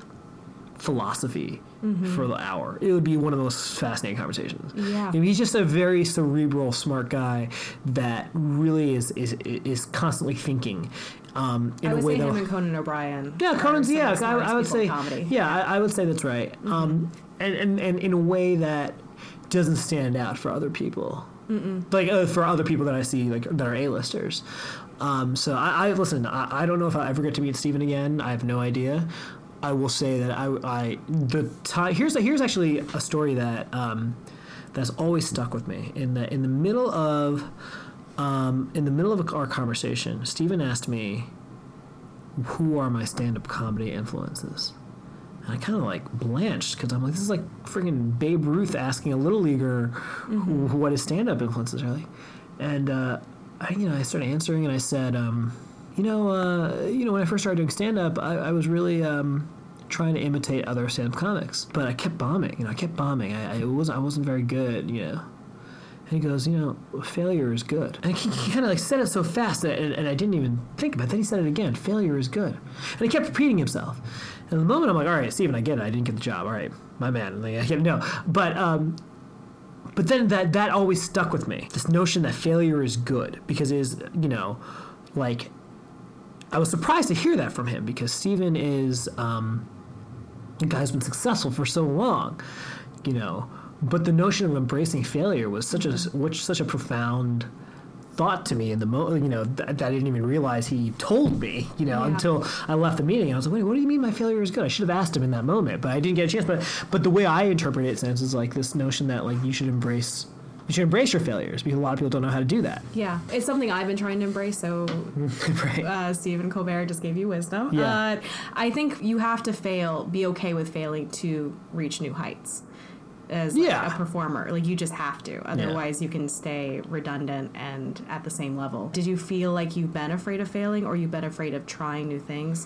philosophy Mm-hmm. for the hour, it would be one of the most fascinating conversations. Yeah. I mean, he's just a very cerebral, smart guy that really is is is constantly thinking. Um, in I would a way say that him and Conan O'Brien. yeah, are Conan's some of yeah. the I, I smartest would people in say comedy. yeah, I, I would say that's right. Mm-hmm. Um, and, and and in a way that doesn't stand out for other people, Mm-mm. like uh, for other people that I see like that are A-listers. Um, so I, I listen. I, I don't know if I ever get to meet Stephen again. I have no idea. I will say that I, I the time here's a, here's actually a story that um, that's always stuck with me. In the in the middle of um, in the middle of our conversation, Stephen asked me, "Who are my stand-up comedy influences?" And I kind of like blanched because I'm like, this is like freaking Babe Ruth asking a little leaguer Mm-hmm. who, what his stand-up influences are like. And uh, I, you know, I started answering, and I said, um, you know, uh, you know, when I first started doing stand-up, I, I was really um, trying to imitate other stand-up comics, but I kept bombing. You know, I kept bombing. I, I wasn't, I wasn't very good. You know. And he goes, you know, failure is good. And he, he kind of like said it so fast that, and, and I didn't even think about it. Then he said it again, failure is good. And he kept repeating himself. And in the moment, I'm like, all right, Steven, I get it. I didn't get the job. All right, my man. Like, I get it. No. But, um, but then that, that always stuck with me. This notion that failure is good because it is, you know, like, I was surprised to hear that from him because Steven is um, a guy who's been successful for so long, you know. But the notion of embracing failure was such a which such a profound thought to me in the moment, you know, th- that I didn't even realize he told me, you know, Yeah. until I left the meeting. I was like, wait, what do you mean my failure is good? I should have asked him in that moment, but I didn't get a chance. But but the way I interpret it, sense is like this notion that like you should embrace. You should embrace your failures because a lot of people don't know how to do that. Yeah, it's something I've been trying to embrace. So Right. uh, Stephen Colbert just gave you wisdom. Yeah. Uh, I think you have to fail, be okay with failing to reach new heights as like, Yeah. a performer. Like you just have to. Otherwise, you can stay redundant and at the same level. Did you feel like you've been afraid of failing, or you've been afraid of trying new things?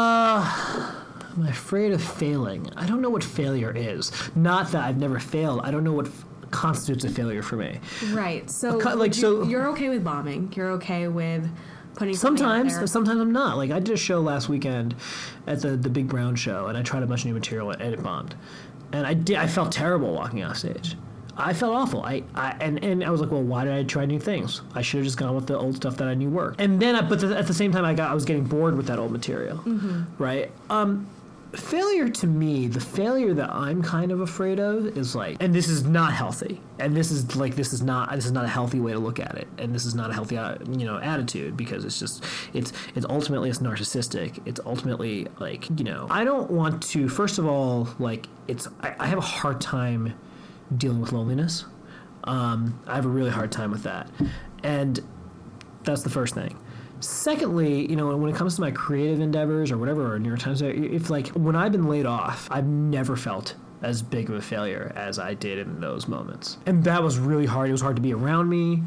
Uh, I'm afraid of failing. I don't know what failure is. Not that I've never failed. I don't know what f- constitutes a failure for me. Right. So, co- like, would you, so- you're okay with bombing. You're okay with putting something out Sometimes, there. sometimes I'm not. Like I did a show last weekend at the the Big Brown Show, and I tried a bunch of new material, and it bombed. And I did. I felt terrible walking off stage. I felt awful. I, I and, and I was like, well, why did I try new things? I should have just gone with the old stuff that I knew worked. And then, I, but the, at the same time, I got I was getting bored with that old material, Mm-hmm. right? Um, failure to me, the failure that I'm kind of afraid of is like, and this is not healthy, and this is like this is not this is not a healthy way to look at it, and this is not a healthy uh, you know attitude because it's just it's it's ultimately it's narcissistic. It's ultimately like you know I don't want to. First of all, like it's I, I have a hard time dealing with loneliness. Um, I have a really hard time with that, and that's the first thing. Secondly, you know, when it comes to my creative endeavors or whatever, or New York Times, if like when I've been laid off, I've never felt as big of a failure as I did in those moments. And that was really hard. It was hard to be around me.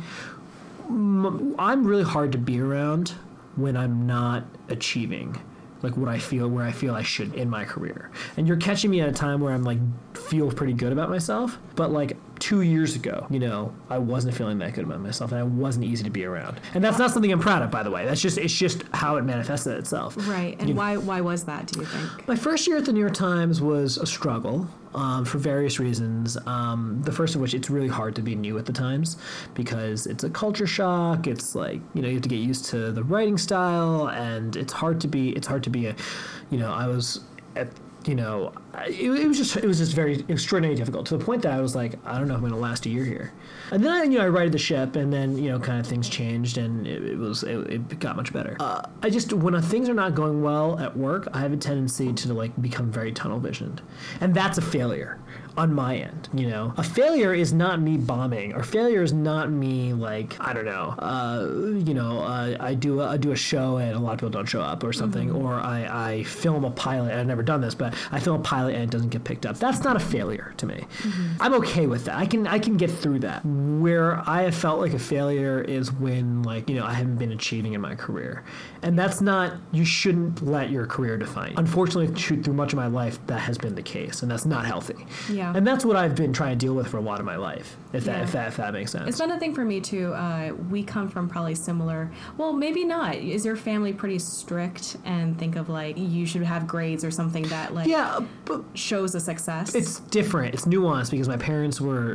I'm really hard to be around when I'm not achieving like what I feel, where I feel I should in my career. And you're catching me at a time where I'm like, feel pretty good about myself. But like two years ago, you know, I wasn't feeling that good about myself and I wasn't easy to be around. And that's not something I'm proud of, by the way. That's just, it's just how it manifested itself. Right. And you why, why was that, do you think? My first year at the New York Times was a struggle. Um, for various reasons. Um, the first of which, it's really hard to be new at the Times because it's a culture shock. It's like, you know, you have to get used to the writing style, and it's hard to be, it's hard to be a, you know, I was at, you know, it, it was just, it was just very extraordinarily difficult to the point that I was like, I don't know if I'm going to last a year here. And then I, you know, I righted the ship, and then, you know, kind of things changed, and it, it was, it, it got much better. Uh, I just, when things are not going well at work, I have a tendency to like become very tunnel visioned, and that's a failure on my end. You know, a failure is not me bombing, or failure is not me like, I don't know, uh, you know, uh, I do a, I do a show and a lot of people don't show up or something, mm-hmm. or I, I film a pilot. I've never done this, but I film a pilot and it doesn't get picked up. That's not a failure to me. Mm-hmm. I'm okay with that. I can I can get through that. Where I have felt like a failure is when, like, you know, I haven't been achieving in my career. And that's not, you shouldn't let your career define you. Unfortunately, through much of my life, that has been the case, and that's not healthy. Yeah. And that's what I've been trying to deal with for a lot of my life, if, yeah. that, if, that, if that makes sense. It's been a thing for me, too. Uh, we come from probably similar, well, maybe not. Is your family pretty strict and think of, like, you should have grades or something that, like, yeah, but shows a success? It's different. It's nuanced because my parents were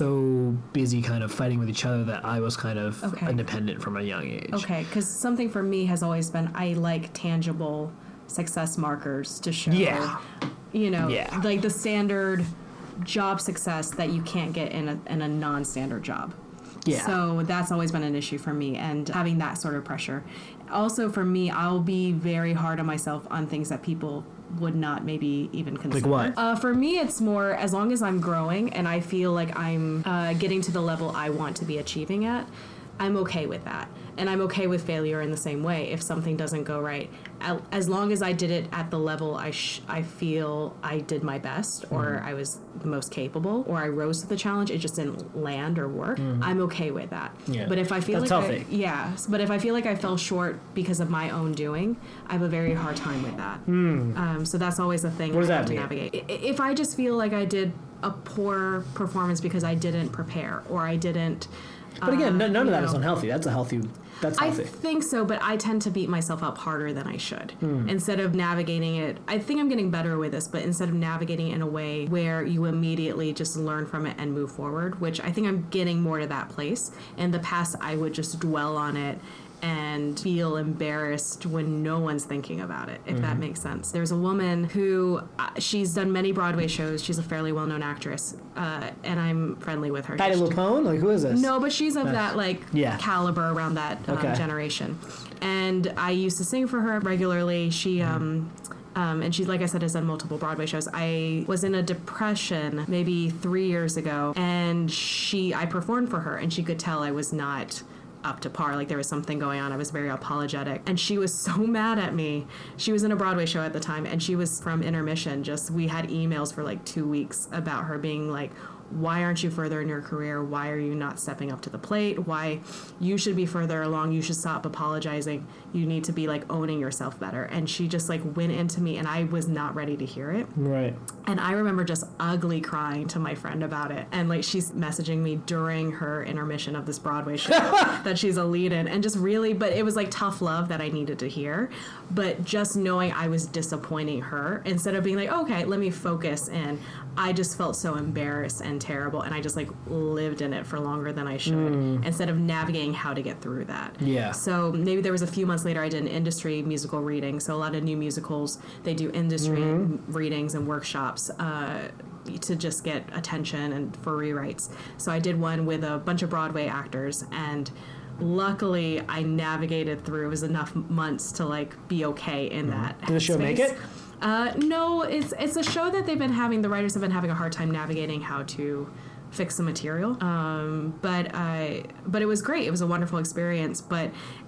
so busy kind of fighting with each other that I was kind of okay. independent from a young age. Okay, because something for me has always been I like tangible success markers to show, yeah. you know, yeah. like the standard job success that you can't get in a, in a non-standard job. Yeah. So that's always been an issue for me, and having that sort of pressure. Also for me, I'll be very hard on myself on things that people would not maybe even consider. Like what? Uh, for me, it's more as long as I'm growing and I feel like I'm uh, getting to the level I want to be achieving at, I'm okay with that. And I'm okay with failure in the same way if something doesn't go right. As long as I did it at the level I sh- I feel I did my best, or mm. I was the most capable, or I rose to the challenge, it just didn't land or work, mm. I'm okay with that. Yeah. But if I feel That's like healthy. I, yeah, but if I feel like I fell short because of my own doing, I have a very hard time with that. Mm. Um, so that's always a thing what does I have that to mean? navigate. If I just feel like I did a poor performance because I didn't prepare, or I didn't... But again, uh, none of that know, is unhealthy. That's a healthy... That's healthy. I think so, but I tend to beat myself up harder than I should. Mm. Instead of navigating it, I think I'm getting better with this, but instead of navigating it in a way where you immediately just learn from it and move forward, which I think I'm getting more to that place. In the past, I would just dwell on it and feel embarrassed when no one's thinking about it, if mm-hmm. that makes sense. There's a woman who, uh, she's done many Broadway shows. She's a fairly well-known actress, uh, and I'm friendly with her. Patti LuPone? Like, who is this? No, but she's of uh, that, like, yeah. caliber around that um, okay. generation. And I used to sing for her regularly. She, um... Um, and she, like I said, has done multiple Broadway shows. I was in a depression maybe three years ago, and she, I performed for her, and she could tell I was not up to par. Like, there was something going on. I was very apologetic. And she was so mad at me. She was in a Broadway show at the time, and she was from intermission. Just, we had emails for like two weeks about her being like, why aren't you further in your career? Why are you not stepping up to the plate? Why you should be further along. You should stop apologizing. You need to be like owning yourself better. And she just like went into me, and I was not ready to hear it. Right. And I remember just ugly crying to my friend about it. And like she's messaging me during her intermission of this Broadway show that she's a lead in, and just really, but it was like tough love that I needed to hear. But just knowing I was disappointing her, instead of being like, okay, let me focus in, I just felt so embarrassed and terrible, and I just like lived in it for longer than I should, mm. instead of navigating how to get through that. Yeah. So maybe there was a few months later I did an industry musical reading. So a lot of new musicals, they do industry mm-hmm. readings and workshops uh, to just get attention and for rewrites. So I did one with a bunch of Broadway actors, and luckily I navigated through. It was enough months to like be okay in mm-hmm. that. Did the show space. make it? Uh, no, it's it's a show that they've been having, the writers have been having a hard time navigating how to fix the material. Um, but I, but it was great. It was a wonderful experience. But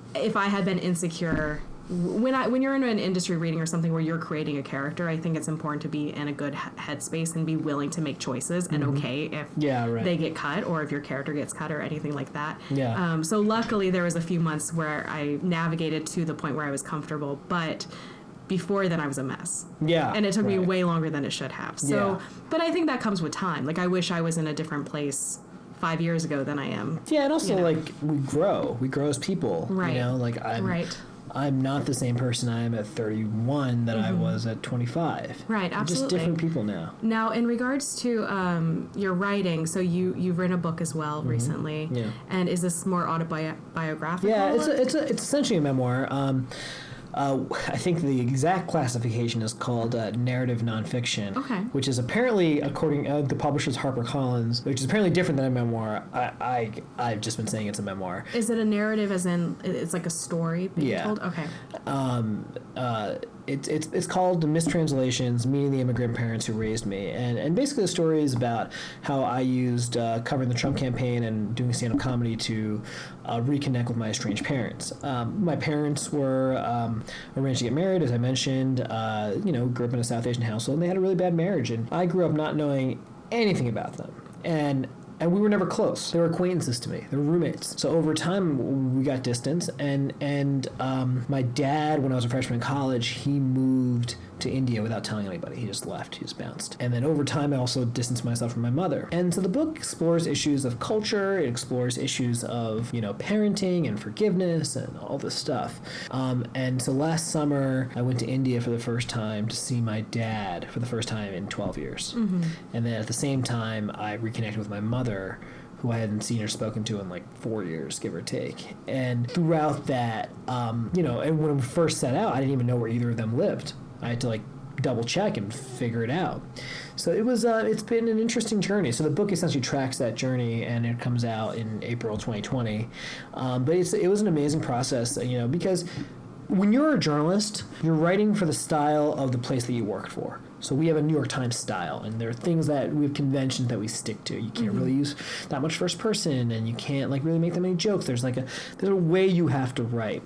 if I had been insecure, when I when you're in an industry reading or something where you're creating a character, I think it's important to be in a good he- headspace and be willing to make choices and Mm-hmm. okay if Yeah, right. they get cut or if your character gets cut or anything like that. Yeah. Um, so luckily there was a few months where I navigated to the point where I was comfortable, but before then I was a mess. Yeah, And it took me right. way longer than it should have. So, Yeah. but I think that comes with time. Like I wish I was in a different place five years ago than I am. Yeah, and also you know. like we grow, we grow as people. Right. You know, like I'm, Right. I'm not the same person I am at thirty-one that I was at twenty-five. Mm-hmm. Right, We're just absolutely. different people now. Now, in regards to um, your writing, so you you've written a book as well recently. Mm-hmm. Yeah. And is this more autobiographical? Yeah, it's a, it's a, it's essentially a memoir. Um, uh, I think the exact classification is called uh, narrative nonfiction, Okay. which is apparently, according uh, the publisher's HarperCollins, which is apparently different than a memoir. I, I I've just been saying it's a memoir. Is it a narrative as in it's like a story being Yeah. told? Okay. Um, uh, it's it's it's called The Mistranslations: Meeting the Immigrant Parents Who Raised Me, and and basically the story is about how I used uh, covering the Trump campaign and doing stand-up comedy to uh, reconnect with my estranged parents. Um, my parents were um, arranged to get married, as I mentioned. Uh, you know, grew up in a South Asian household, and they had a really bad marriage, and I grew up not knowing anything about them, and. And we were never close. They were acquaintances to me. They were roommates. So over time, we got distance. And and um, my dad, when I was a freshman in college, he moved to India without telling anybody. He just left. He just bounced. And then over time, I also distanced myself from my mother. And so the book explores issues of culture. It explores issues of, you know, parenting and forgiveness and all this stuff. Um, and so last summer, I went to India for the first time to see my dad for the first time in twelve years. Mm-hmm. And then at the same time, I reconnected with my mother, who I hadn't seen or spoken to in like four years, give or take. And throughout that, um, you know, and when we first set out, I didn't even know where either of them lived. I had to like double check and figure it out. So it was, uh, it's been an interesting journey. So the book essentially tracks that journey, and it comes out in April twenty twenty. Um, but it's, it was an amazing process, you know, because when you're a journalist, you're writing for the style of the place that you worked for. So we have a New York Times style, and there are things that we have conventions that we stick to. You can't mm-hmm. really use that much first person, and you can't like really make that many jokes. There's like a there's a way you have to write.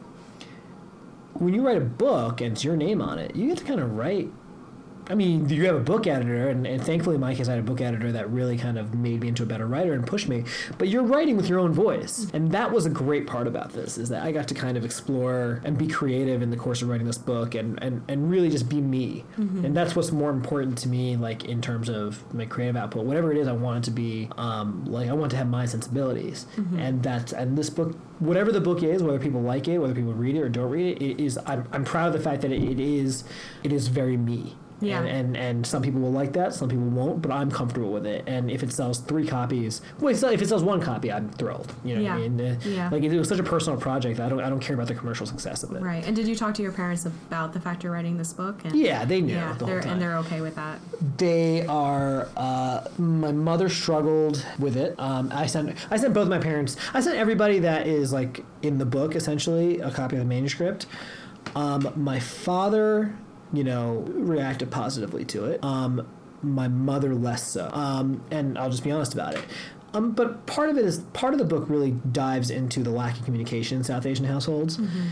When you write a book and it's your name on it, you get to kind of write. I mean, you have a book editor, and, and thankfully in my case I had a book editor that really kind of made me into a better writer and pushed me. But you're writing with your own voice. And that was a great part about this, is that I got to kind of explore and be creative in the course of writing this book and, and, and really just be me. Mm-hmm. And that's what's more important to me, like in terms of my creative output. Whatever it is, I want it to be, um, like I want to have my sensibilities. Mm-hmm. And that's, and this book, whatever the book is, whether people like it, whether people read it or don't read it, it is, I'm, I'm proud of the fact that it, it is, it is very me. Yeah. And, and and some people will like that, some people won't, but I'm comfortable with it. And if it sells three copies, well, if it sells one copy, I'm thrilled. You know yeah. what I mean? Uh, yeah. Like it was such a personal project. I don't I don't care about the commercial success of it. Right. And did you talk to your parents about the fact you're writing this book? And Yeah, they knew yeah, the they're, whole time. and they're okay with that. They are. Uh, my mother struggled with it. Um, I sent I sent both my parents. I sent everybody that is like in the book essentially a copy of the manuscript. Um, my father, you know, reacted positively to it. Um, my mother less so. Um, and I'll just be honest about it. Um, but part of it is, part of the book really dives into the lack of communication in South Asian households. Mm-hmm.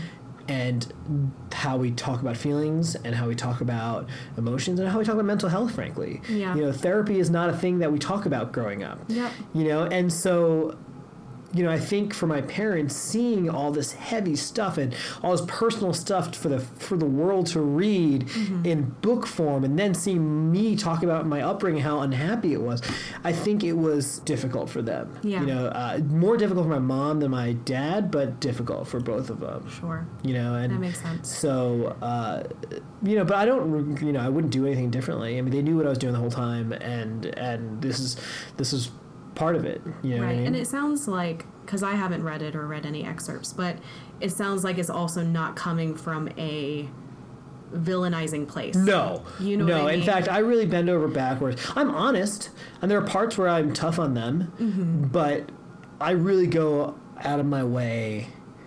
And how we talk about feelings and how we talk about emotions and how we talk about mental health, frankly. Yeah. You know, therapy is not a thing that we talk about growing up. Yep. You know, and so... You know, I think for my parents, seeing all this heavy stuff and all this personal stuff for the for the world to read mm-hmm. in book form, and then seeing me talk about my upbringing, how unhappy it was, I think it was difficult for them. Yeah. You know, uh, more difficult for my mom than my dad, but difficult for both of them. Sure. You know, and that makes sense. So, uh, you know, but I don't, you know, I wouldn't do anything differently. I mean, they knew what I was doing the whole time, and and this is this is. part of it, you know right? what I mean? And it sounds like, because I haven't read it or read any excerpts, but it sounds like it's also not coming from a villainizing place. No, you know. No, what I mean? In fact, I really bend over backwards. I'm honest, and there are parts where I'm tough on them, mm-hmm. but I really go out of my way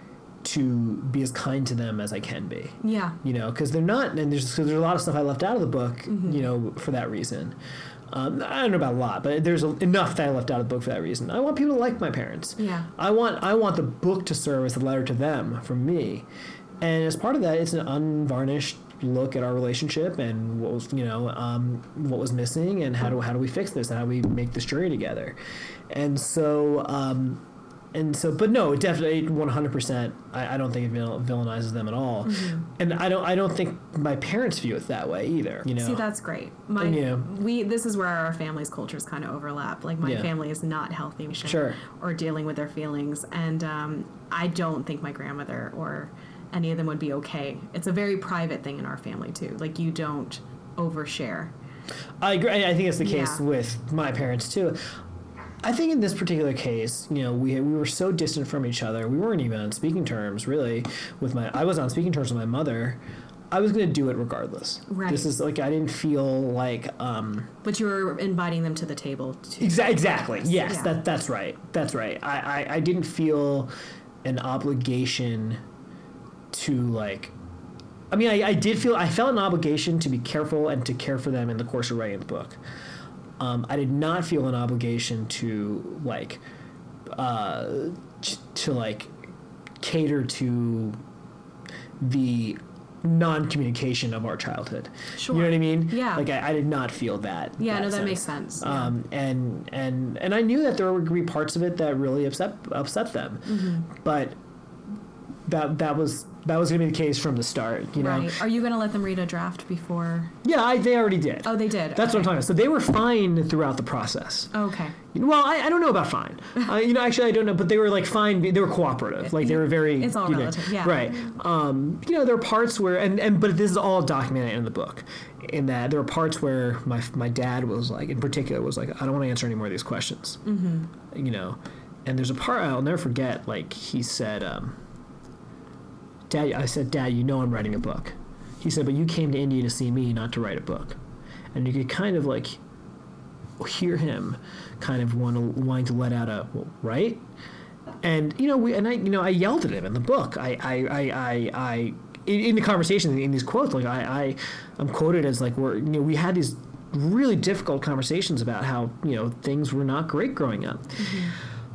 to be as kind to them as I can be. Yeah. You know, because they're not, and there's cause there's a lot of stuff I left out of the book, mm-hmm. you know, for that reason. Um, I don't know about a lot, but there's a, enough that I left out of the book for that reason. I want people to like my parents. Yeah. I want I want the book to serve as a letter to them from me, and as part of that, it's an unvarnished look at our relationship and what was you know um, what was missing and how do how do we fix this and how do we make this journey together, and so. Um, And so, but no, definitely one hundred percent. I, I don't think it vill- villainizes them at all, mm-hmm. and I don't. I don't think my parents view it that way either. You know, see, that's great. My and, you know, we this is where our family's cultures kind of overlap. Like my yeah. family is not healthy, sure, or dealing with their feelings, and um, I don't think my grandmother or any of them would be okay. It's a very private thing in our family too. Like you don't overshare. I agree. I think it's the case yeah. with my parents too. I think in this particular case, you know, we we were so distant from each other. We weren't even on speaking terms, really. With my, I was on speaking terms with my mother. I was going to do it regardless. Right. This is like I didn't feel like. Um, but you were inviting them to the table. To exa- exactly. Yes, yeah. that that's right. That's right. I, I I didn't feel an obligation to like. I mean, I, I did feel I felt an obligation to be careful and to care for them in the course of writing the book. Um, I did not feel an obligation to like, uh, t- to like, cater to the non-communication of our childhood. Sure. You know what I mean? Yeah. Like I, I did not feel that. Yeah, that no, that sense. makes sense. Um, yeah. and and and I knew that there would be parts of it that really upset upset them, mm-hmm. but that that was. That was going to be the case from the start, you know. Right. Are you going to let them read a draft before? Yeah, I, they already did. Oh, they did. That's okay. what I'm talking about. So they were fine throughout the process. Okay. Well, I, I don't know about fine. uh, you know, actually, I don't know. But they were like fine. They were cooperative. Like they were very. It's all you know, relative. Yeah. Right. Um, you know, there are parts where, and, and but this is all documented in the book. In that there are parts where my my dad was like, in particular, was like, I don't want to answer any more of these questions. Mm-hmm. You know, and there's a part I'll never forget. Like he said. Um, Dad, I said, Dad, you know I'm writing a book. He said, but you came to India to see me, not to write a book. And you could kind of like hear him kind of want to, wanting to let out a, well, right? And, you know, we, and I, you know, I yelled at him in the book. I, I, I, I, I in, in the conversation, in these quotes, like I, I, I'm quoted as like, we're, you know, we had these really difficult conversations about how, you know, things were not great growing up. Mm-hmm.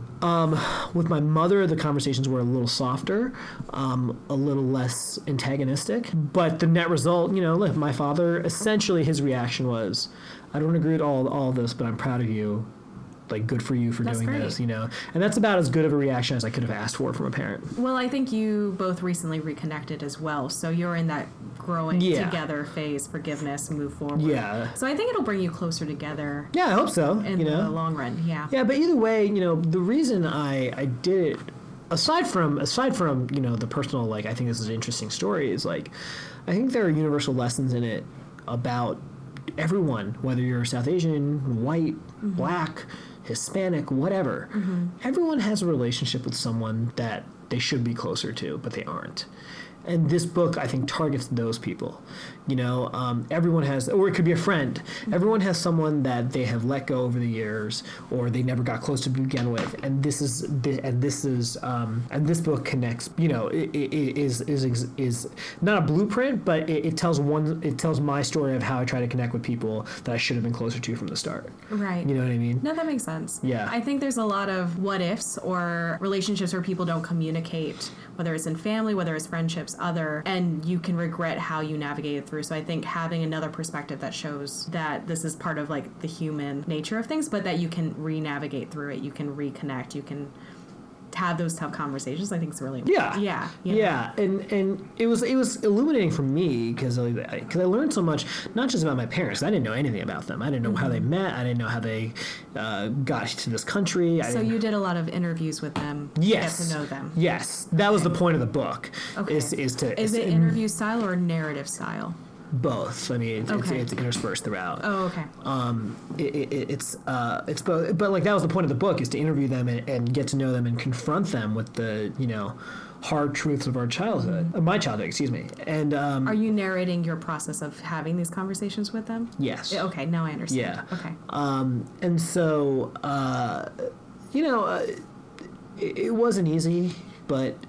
Um, with my mother, the conversations were a little softer, um, a little less antagonistic. But the net result, you know, look, my father, essentially his reaction was, I don't agree with all all this, but I'm proud of you. Like, good for you for that's doing great. this, you know. And that's about as good of a reaction as I could have asked for from a parent. Well, I think you both recently reconnected as well. So you're in that growing yeah. together phase, forgiveness, move forward. Yeah. So I think it'll bring you closer together. Yeah, I hope so. In you know? the long run, yeah. Yeah, but either way, you know, the reason I, I did it, aside from, aside from, you know, the personal, like, I think this is an interesting story, is, like, I think there are universal lessons in it about everyone, whether you're South Asian, white, mm-hmm. black, Hispanic, whatever. Mm-hmm. Everyone has a relationship with someone that they should be closer to, but they aren't. And this book, I think, targets those people. You know, um, everyone has, or it could be a friend. Everyone has someone that they have let go over the years, or they never got close to begin with. And this is, and this is, um, and this book connects. You know, it, it is is is not a blueprint, but it, it tells one. It tells my story of how I try to connect with people that I should have been closer to from the start. Right. You know what I mean? No, that makes sense. Yeah. I think there's a lot of what ifs or relationships where people don't communicate, whether it's in family, whether it's friendships, other, and you can regret how you navigated through. So I think having another perspective that shows that this is part of like the human nature of things, but that you can re-navigate through it, you can reconnect, you can have those tough conversations, I think is really important. Yeah, yeah, you know? yeah, and and it was it was illuminating for me because I, cause I learned so much, not just about my parents. I didn't know anything about them. I didn't know mm-hmm. how they met. I didn't know how they uh, got to this country. I so you did a lot of interviews with them. Yes, to get to know them. Yes, that okay. was the point of the book. Okay. Is is to is is, it interview style or narrative style? Both. I mean, it's, okay. it's, it's interspersed throughout. Oh, okay. Um, it, it, it's uh, it's both, but like that was the point of the book, is to interview them and, and get to know them and confront them with the, you know, hard truths of our childhood, mm-hmm. uh, my childhood, excuse me. And um, are you narrating your process of having these conversations with them? Yes. Okay, now I understand. Yeah. Okay. Um, and so, uh, you know, uh, it, it wasn't easy, but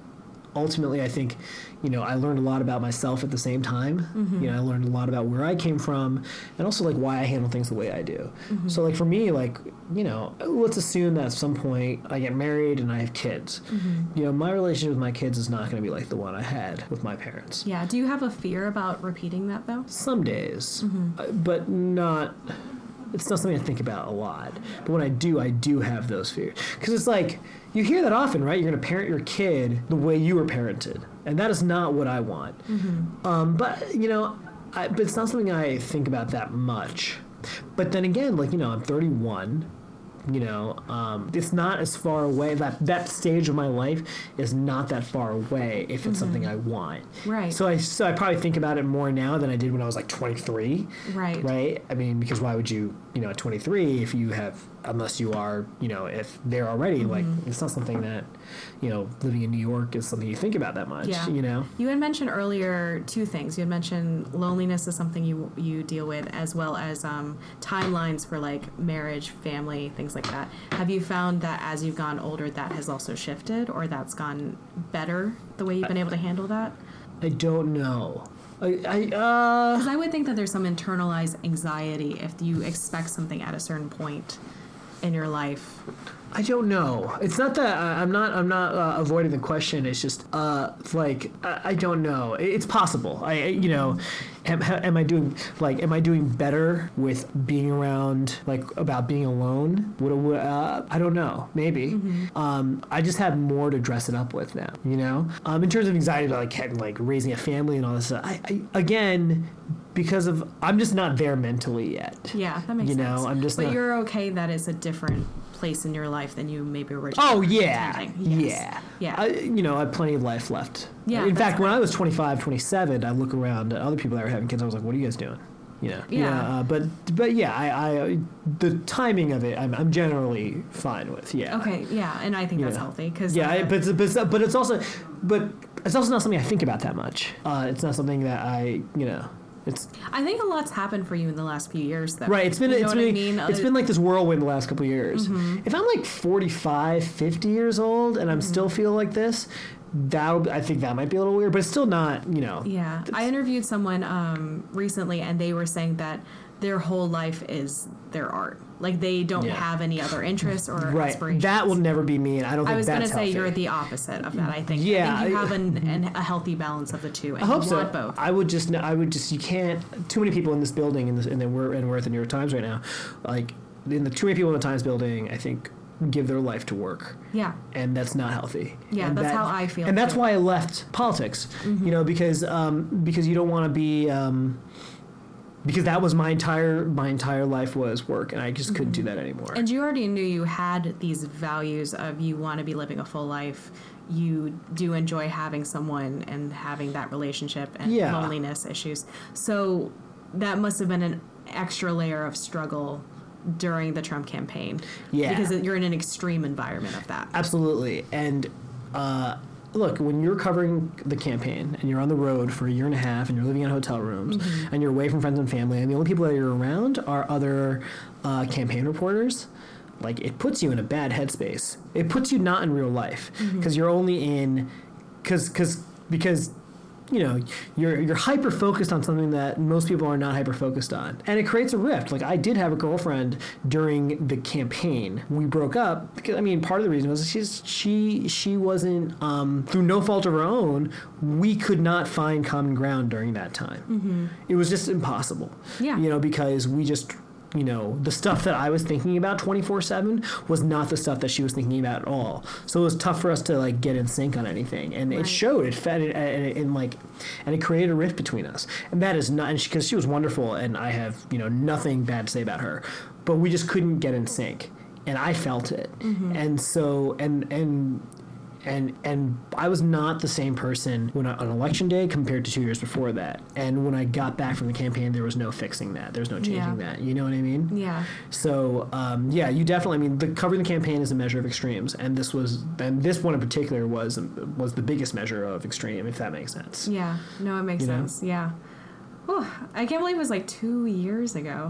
ultimately, I think, you know, I learned a lot about myself at the same time. Mm-hmm. You know, I learned a lot about where I came from and also, like, why I handle things the way I do. Mm-hmm. So, like, for me, like, you know, let's assume that at some point I get married and I have kids. Mm-hmm. You know, my relationship with my kids is not going to be like the one I had with my parents. Yeah. Do you have a fear about repeating that, though? Some days. Mm-hmm. uh, but not... It's not something I think about a lot. But when I do, I do have those fears. Because it's like, you hear that often, right? You're going to parent your kid the way you were parented. And that is not what I want. Mm-hmm. Um, but, you know, I, but it's not something I think about that much. But then again, like, you know, I'm thirty-one. You know, um, it's not as far away. That that stage of my life is not that far away if it's mm-hmm. something I want. Right. So I so I probably think about it more now than I did when I was like twenty-three. Right. Right. I mean, because why would you, you know, at twenty-three, if you have, unless you are, you know, if they're already mm-hmm. like, it's not something that, you know, living in New York is something you think about that much. Yeah. You know. You had mentioned earlier two things. You had mentioned loneliness is something you you deal with, as well as um, timelines for like marriage, family, things like that. Have you found that as you've gone older, that has also shifted, or that's gone better the way you've been able to handle that? I don't know. I, I, uh... Because I would think that there's some internalized anxiety if you expect something at a certain point in your life. I don't know. It's not that uh, I'm not. I'm not uh, avoiding the question. It's just uh, like I, I don't know. It's possible. I, you know, am, am I doing like am I doing better with being around like about being alone? What, what uh, I don't know. Maybe. Mm-hmm. Um, I just have more to dress it up with now. You know, um, in terms of anxiety about like having, like raising a family and all this stuff. I, I again. Because of, I'm just not there mentally yet. Yeah, that makes you sense. You know, I'm just But not, you're okay that it's a different place in your life than you maybe originally Oh, yeah. Yes. Yeah. Yeah. I, you know, I have plenty of life left. Yeah. In fact, great. when I was twenty-five, twenty-seven, I look around at other people that were having kids. I was like, what are you guys doing? You know? Yeah. Uh, but, but yeah, I, I, the timing of it, I'm, I'm generally fine with. Yeah. Okay. Yeah. And I think You that's know. healthy. Cause Yeah. uh, I, but, but, it's- but it's also, but it's also not something I think about that much. Uh, it's not something that I, you know, it's, I think a lot's happened for you in the last few years, though. right. It's been, you know it's what been, I mean? it's been like this whirlwind the last couple of years. Mm-hmm. If I'm like forty-five, fifty years old and I'm Mm-hmm. still feel like this, that I think that might be a little weird, but it's still not, you know. Yeah. I interviewed someone um, recently, and they were saying that their whole life is their art. Like, they don't Yeah. have any other interests or Right. aspirations. That will never be me, and I don't think I was that's going to say healthy. you're the opposite of that. I think. Yeah, I think you I- have an, an, a healthy balance of the two. And I hope you so. want both. I would just, I would just, you can't. Too many people in this building, in this, and then we're and we're at the New York Times right now. Like, in the too many people in the Times building, I think, give their life to work. Yeah. And that's not healthy. Yeah, and that's that- how I feel, And that's too. why I left politics. Mm-hmm. You know, because um, because you don't want to be. Um, because that was my entire my entire life was work, and I just couldn't do that anymore. And you already knew you had these values of you want to be living a full life. You do enjoy having someone and having that relationship and Yeah. loneliness issues. So that must have been an extra layer of struggle during the Trump campaign. Yeah. Because you're in an extreme environment of that. Absolutely. And uh, look, when you're covering the campaign and you're on the road for a year and a half and you're living in hotel rooms Mm-hmm. and you're away from friends and family, and the only people that you're around are other uh, campaign reporters, like, it puts you in a bad headspace. It puts you not in real life because Mm-hmm. you're only in because because because you know you're you're hyper focused on something that most people are not hyper focused on, and it creates a rift. Like, I did have a girlfriend during the campaign. We broke up because, I mean, part of the reason was she's she she wasn't um, through no fault of her own. We could not find common ground during that time. Mm-hmm. It was just impossible. Yeah. You know, because we just. You know, the stuff that I was thinking about twenty-four seven was not the stuff that she was thinking about at all. So it was tough for us to, like, get in sync on anything. And Right. it showed, it fed it, and, it, and, like, and it created a rift between us. And that is not, because she, she was wonderful, and I have, you know, nothing bad to say about her. But we just couldn't get in sync. And I felt it. Mm-hmm. And so, and, and, And and I was not the same person when I, on election day compared to two years before that. And when I got back from the campaign, there was no fixing that. There's no changing Yeah. that. You know what I mean? Yeah. So um, yeah, you definitely. I mean, the covering the campaign is a measure of extremes, and this was, and this one in particular was was the biggest measure of extreme, if that makes sense. Yeah. No, it makes You know? sense. Yeah. Whew. I can't believe it was like two years ago.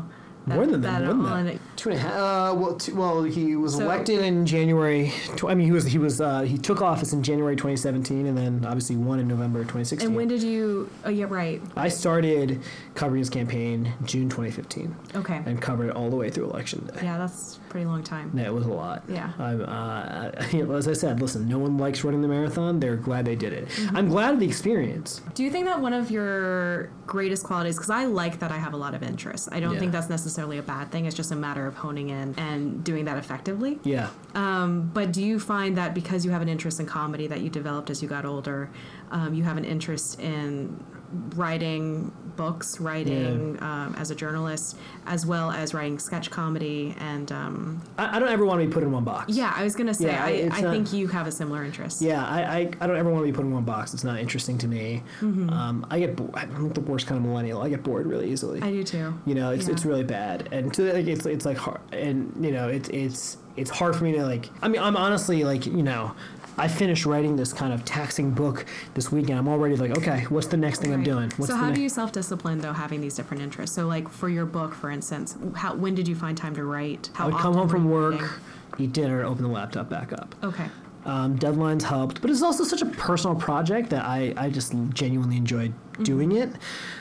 More than that. More than on that. Two and a half. Uh, well, two, well, he was So- elected in January. Tw- I mean, he was he was uh, he took office in January twenty seventeen, and then obviously won in November twenty sixteen. And when did you? Oh, yeah, right. I started covering his campaign June twenty fifteen, Okay. and covered it all the way through election day. Yeah, that's a pretty long time. Yeah, it was a lot. Yeah. I'm, uh, you know, as I said, listen, no one likes running the marathon. They're glad they did it. Mm-hmm. I'm glad of the experience. Do you think that one of your greatest qualities, because I like that I have a lot of interests, I don't Yeah. think that's necessarily a bad thing. It's just a matter of honing in and doing that effectively. Yeah. Um, but do you find that because you have an interest in comedy that you developed as you got older, um, you have an interest in writing books, writing um, as a journalist, as well as writing sketch comedy and um, I, I don't ever want to be put in one box. yeah, I was gonna say Yeah, I, it's I not- think you have a similar interest. Yeah, I, I, I don't ever want to be put in one box. It's not interesting to me. Mm-hmm. Um, I get bo- I'm the worst kind of millennial. I get bored really easily. I do too. You know, it's Yeah. it's really bad, and to like it's it's like hard, and you know, it's it's it's hard for me to like. I mean, I'm honestly like you know, I finished writing this kind of taxing book this weekend. I'm already like, okay, what's the next thing I'm Right. doing? What's so the how next? do you self-discipline though, having these different interests? So like for your book, for instance, how when did you find time to write? How I would come often home were from you work, writing? eat dinner, open the laptop back up. Okay. Um, deadlines helped, but it's also such a personal project that I, I just genuinely enjoyed doing it.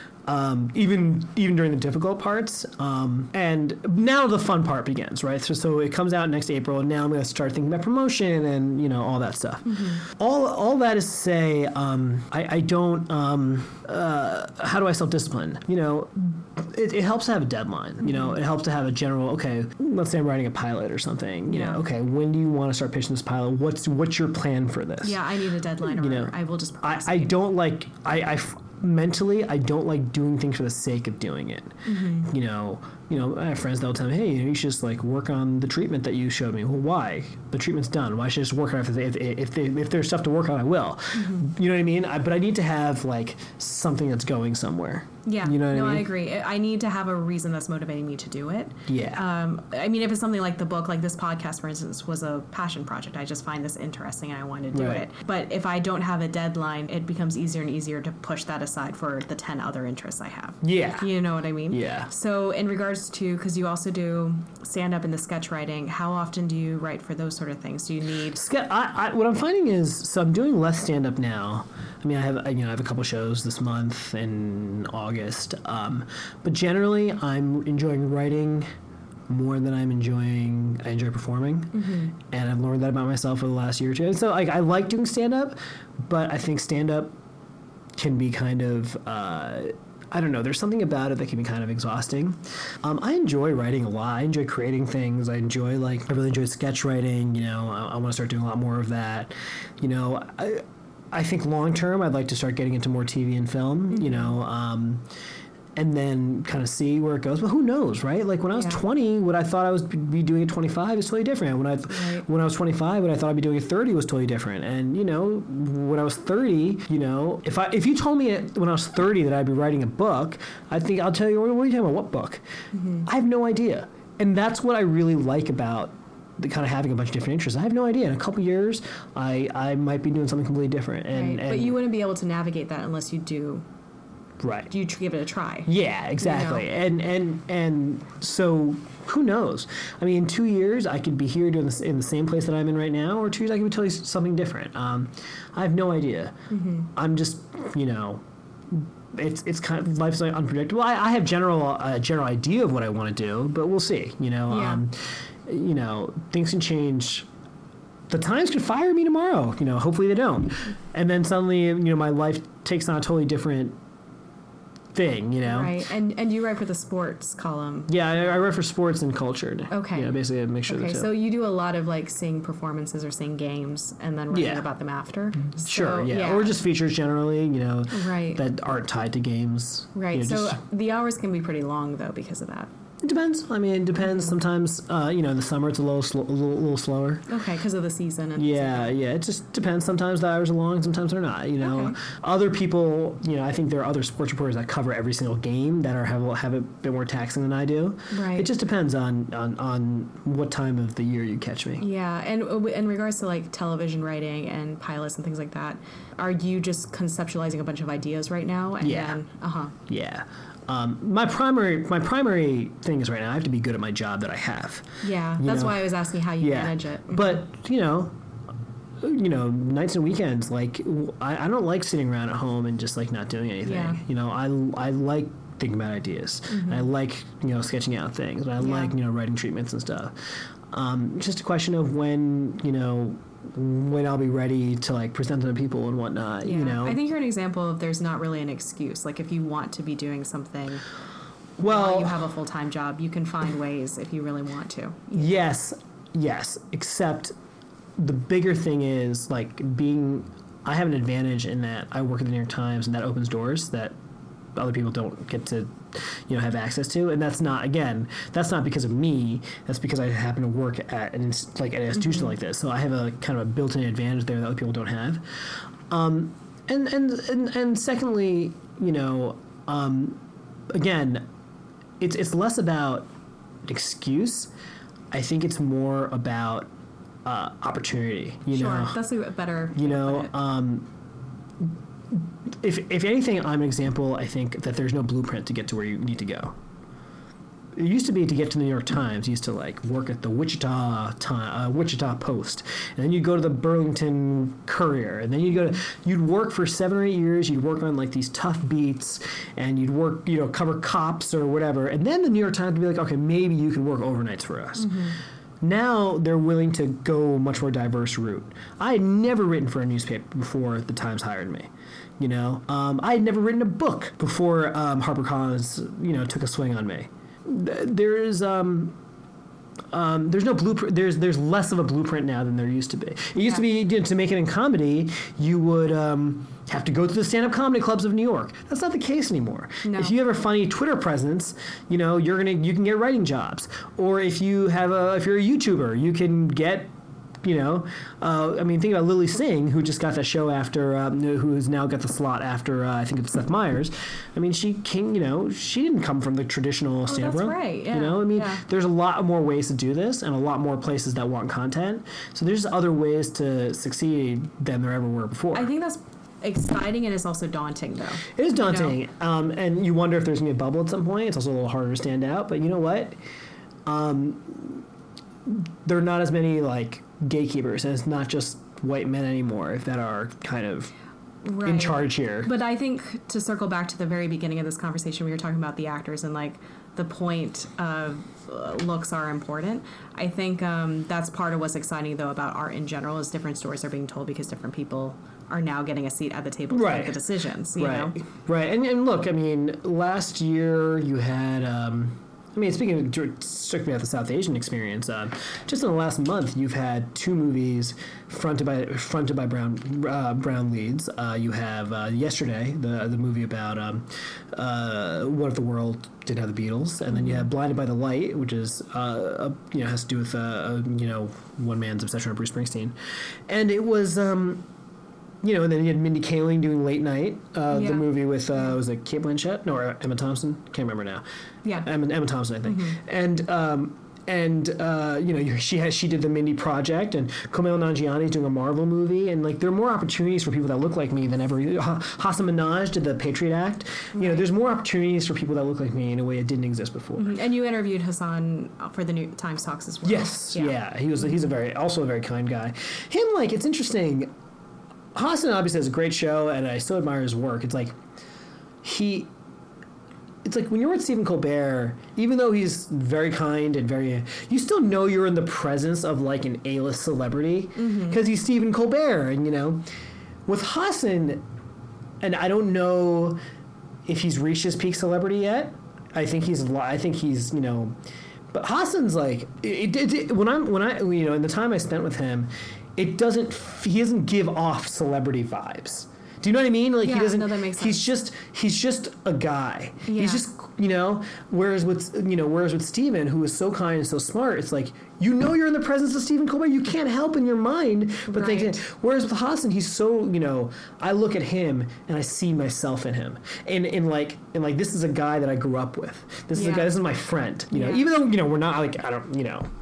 Um, even even during the difficult parts, um, and now the fun part begins, right? So, so it comes out next April, and now I'm going to start thinking about promotion and you know all that stuff. All all that is to say, um, I, I don't. Um, uh, how do I self discipline? You know, it, it helps to have a deadline. You know, it helps to have a general. Okay, let's say I'm writing a pilot or something. You Yeah. know, okay, when do you want to start pitching this pilot? What's what's your plan for this? Yeah, I need a deadline, or You know, I will just. I, I procrastinate. don't like I, I f- mentally I don't like doing things for the sake of doing it. Mm-hmm. You know, you know, I have friends that'll tell me, hey, you should just like work on the treatment that you showed me. Well, why? The treatment's done. Why should I just work on it? If if, if, they, if there's stuff to work on, I will. Mm-hmm. You know what I mean? I, but I need to have like something that's going somewhere. Yeah, You know what no, I mean? I agree. I I need to have a reason that's motivating me to do it. Yeah. Um, I mean, if it's something like the book, like this podcast, for instance, was a passion project. I just find this interesting and I wanted to do Right. it. But if I don't have a deadline, it becomes easier and easier to push that aside for the ten other interests I have. Yeah. You know what I mean? Yeah. So, in regards to, because you also do stand up in the sketch writing, how often do you write for those sort of things? Do you need. Ske- I, I, what I'm finding is, so I'm doing less stand up now. I mean, I have I, you know I have a couple shows this month in August, um, but generally I'm enjoying writing more than I'm enjoying. I enjoy performing, and I've learned that about myself over the last year or two. And so like I like doing stand up, but I think stand up can be kind of. Uh, I don't know. There's something about it that can be kind of exhausting. Um, I enjoy writing a lot. I enjoy creating things. I enjoy like I really enjoy sketch writing. You know, I, I want to start doing a lot more of that. You know, I, I think long term I'd like to start getting into more T V and film. You know, um, and then kind of see where it goes. But who knows, right? Like when I was Yeah. twenty, what I thought I was be doing at twenty-five is totally different. When I Right. when I was twenty-five, what I thought I'd be doing at thirty was totally different. And you know, when I was thirty, you know, if I if you told me at, when I was thirty that I'd be writing a book, I think I'll tell you, what are you talking about? What book? I have no idea. And that's what I really like about the kind of having a bunch of different interests. I have no idea. In a couple years, I I might be doing something completely different. And, Right. and But you wouldn't be able to navigate that unless you do. right. You tr- give it a try. Yeah, exactly. You know? And and and so who knows? I mean, in two years I could be here doing this in the same place that I'm in right now, or two years I could be telling you something different. Um, I have no idea. Mm-hmm. I'm just, you know, it's it's kind of life's like unpredictable. I, I have general a general idea of what I want to do, but we'll see. You know, Yeah. um, you know, things can change. The Times could fire me tomorrow. You know, hopefully they don't. And then suddenly, you know, my life takes on a totally different thing. You know, Right. And and you write for the sports column. yeah, I, I write for sports and culture. Okay. You know, basically, I make sure Okay, that. so you do a lot of like seeing performances or seeing games and then writing Yeah. about them after. Sure, So, yeah. Or just features generally, you know, Right. that aren't tied to games. Right. You know, So just- the hours can be pretty long though because of that. it depends. I mean, it depends. Sometimes, uh, you know, in the summer it's a little, sl- a little, little slower. Okay, because of the season. And things like Yeah, that. yeah. It just depends. Sometimes the hours are long, sometimes they're not. You know, Okay. other people. You know, I think there are other sports reporters that cover every single game that are have a- have a bit more taxing than I do. Right. It just depends on on, on what time of the year you catch me. Yeah, and w- in regards to like television writing and pilots and things like that, are you just conceptualizing a bunch of ideas right now? And Yeah. Then, uh huh. Yeah. um, my primary my primary thing is right now I have to be good at my job that I have. Yeah, you that's know? why I was asking how you Yeah. manage it. But, you know, you know, nights and weekends, like, I, I don't like sitting around at home and just, like, not doing anything. Yeah. You know, I, I like thinking about ideas. Mm-hmm. And I like, you know, sketching out things. And I Yeah. like, you know, writing treatments and stuff. Um, it's just a question of when, you know, when I'll be ready to, like, present them to people and whatnot, Yeah. you know. I think you're an example of there's not really an excuse. Like, if you want to be doing something well, while you have a full-time job, you can find ways if you really want to. Yes, yes, except the bigger thing is, like, being, I have an advantage in that I work at the New York Times, and that opens doors that other people don't get to, you know, have access to. And that's not, again, that's not because of me. That's because I happen to work at an ins- like an institution Mm-hmm. like this. So I have a kind of a built-in advantage there that other people don't have. Um, and, and and and secondly, you know, um, again, it's it's less about excuse. I think it's more about uh, opportunity. You Sure, know, that's a better. you way to put know. it. Um, if if anything, I'm an example. I think that there's no blueprint to get to where you need to go. It used to be to get to the New York Times. You used to like work at the Wichita Time, uh, Wichita Post, and then you'd go to the Burlington Courier, and then you'd go to you'd work for seven or eight years. You'd work on like these tough beats, and you'd work, you know, cover cops or whatever, and then the New York Times would be like, okay, maybe you can work overnights for us. Mm-hmm. Now they're willing to go a much more diverse route. I had never written for a newspaper before the Times hired me. You know, um, I had never written a book before um, HarperCollins, you know, took a swing on me. There's um, um, there's no blueprint. There's there's less of a blueprint now than there used to be. It used to be, you know, to make it in comedy, you would um, have to go to the stand-up comedy clubs of New York. That's not the case anymore. No. If you have a funny Twitter presence, you know, you're gonna you can get writing jobs. Or if you have a if you're a YouTuber, you can get. You know, uh, I mean, think about Lily Singh, who just got that show after, um, who has now got the slot after, uh, I think it's Seth Meyers. I mean, she came, you know, she didn't come from the traditional stand-up that's world. right, yeah, You know, I mean, yeah. there's a lot more ways to do this and a lot more places that want content. So there's other ways to succeed than there ever were before. I think that's exciting and it's also daunting, though. It is daunting, You know? um, and you wonder if there's going to be a bubble at some point. It's also a little harder to stand out, but you know what? Um, there are not as many, like, gatekeepers, and it's not just white men anymore that are kind of Right. in charge here. But I think to circle back to the very beginning of this conversation, we were talking about the actors and like the point of uh, looks are important. I think um, that's part of what's exciting though about art in general is different stories are being told because different people are now getting a seat at the table to Right. make the decisions. You right, know? right, and and look, I mean, last year you had. Um, I mean, speaking of strictly about the South Asian experience, uh, just in the last month, you've had two movies fronted by fronted by brown uh, brown leads. Uh, you have uh, yesterday the the movie about um, uh, what if the world didn't have the Beatles, and then you have Blinded by the Light, which is uh, a, you know has to do with uh, you know one man's obsession with Bruce Springsteen, and it was. Um, You know, and then you had Mindy Kaling doing Late Night, uh, Yeah. the movie with, uh, was it Kate Blanchett? No, or Emma Thompson? Can't remember now. Yeah. Emma, Emma Thompson, I think. Mm-hmm. And, um, and uh, you know, she has she did the Mindy Project, and Kumail Nanjiani's doing a Marvel movie, and like there are more opportunities for people that look like me than ever. Ha- Hassan Minaj did the Patriot Act. You know, there's more opportunities for people that look like me in a way it didn't exist before. And you interviewed Hassan for the New Times Talks as well. Yes, yeah. he was he's a very also a very kind guy. Him, like, it's interesting. Hassan obviously has a great show, and I still admire his work. It's like he, it's like when you're with Stephen Colbert, even though he's very kind and very, you still know you're in the presence of like an A-list celebrity because he's Stephen Colbert, and you know, with Hassan, and I don't know if he's reached his peak celebrity yet. I think he's, I think he's, you know, but Hassan's like it, it, it, when I'm when I you know in the time I spent with him. It doesn't. He doesn't give off celebrity vibes. Do you know what I mean? Like Yeah, he doesn't. no, that makes he's sense. just. He's just a guy. Yeah. He's just. You know. Whereas with you know. Whereas with Stephen, who is so kind and so smart, it's like you know you're in the presence of Stephen Colbert. You can't help in your mind but Right. think. Whereas with Hassan, he's so you know. I look at him and I see myself in him, and in like and like this is a guy that I grew up with. This is a Yeah. guy. This is my friend. You know. Yeah. Even though you know we're not like I don't you know.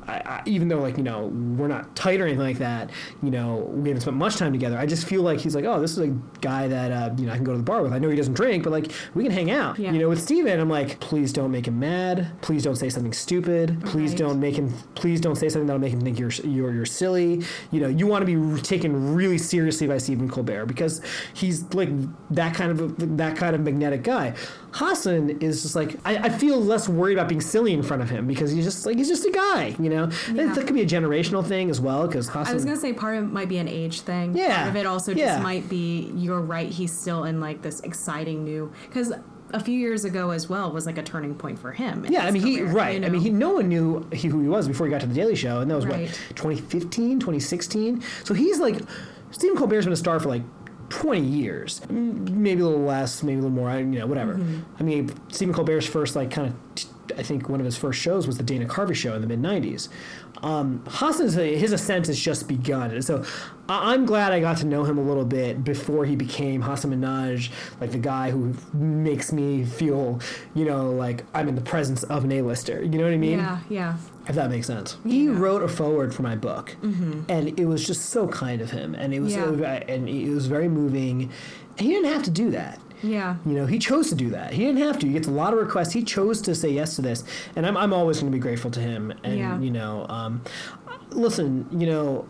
I, I, even though, like, you know, we're not tight or anything like that, you know, we haven't spent much time together. I just feel like he's like, oh, this is a guy that, uh, you know, I can go to the bar with. I know he doesn't drink, but, like, we can hang out. Yeah. You know, with Steven, I'm like, please don't make him mad. Please don't say something stupid. Please Right. don't make him, please don't say something that'll make him think you're, you're, you're silly. You know, you want to be taken really seriously by Stephen Colbert because he's, like, that kind of, a, that kind of magnetic guy. Hassan is just like, I, I feel less worried about being silly in front of him because he's just like, he's just a guy, you know? Yeah. That could be a generational thing as well because Hassan... I was gonna say part of it might be an age thing. Yeah. Part of it also Yeah. just might be, you're right, he's still in like this exciting new, because a few years ago as well was like a turning point for him. in Yeah, I his mean, he, career, right. you know? I mean, he, no one knew he, who he was before he got to The Daily Show, and that was, Right. what, twenty fifteen, twenty sixteen? So he's like, Stephen Colbert's been a star for like twenty years, M- maybe a little less, maybe a little more, I- you know, whatever. Mm-hmm. I mean, Stephen Colbert's first, like, kind of, I think one of his first shows was the Dana Carvey Show in the mid nineties. Um, Hassan's, his ascent has just begun. And so I- I'm glad I got to know him a little bit before he became Hassan Minhaj, like the guy who makes me feel, you know, like I'm in the presence of an A-lister. You know what I mean? Yeah, yeah. If that makes sense. He wrote a foreword for my book, and it was just so kind of him, and it was Yeah. and it was very moving. And he didn't have to do that. Yeah. You know, he chose to do that. He didn't have to. He gets a lot of requests. He chose to say yes to this, and I'm I'm always going to be grateful to him. And Yeah. you know, um, listen, you know.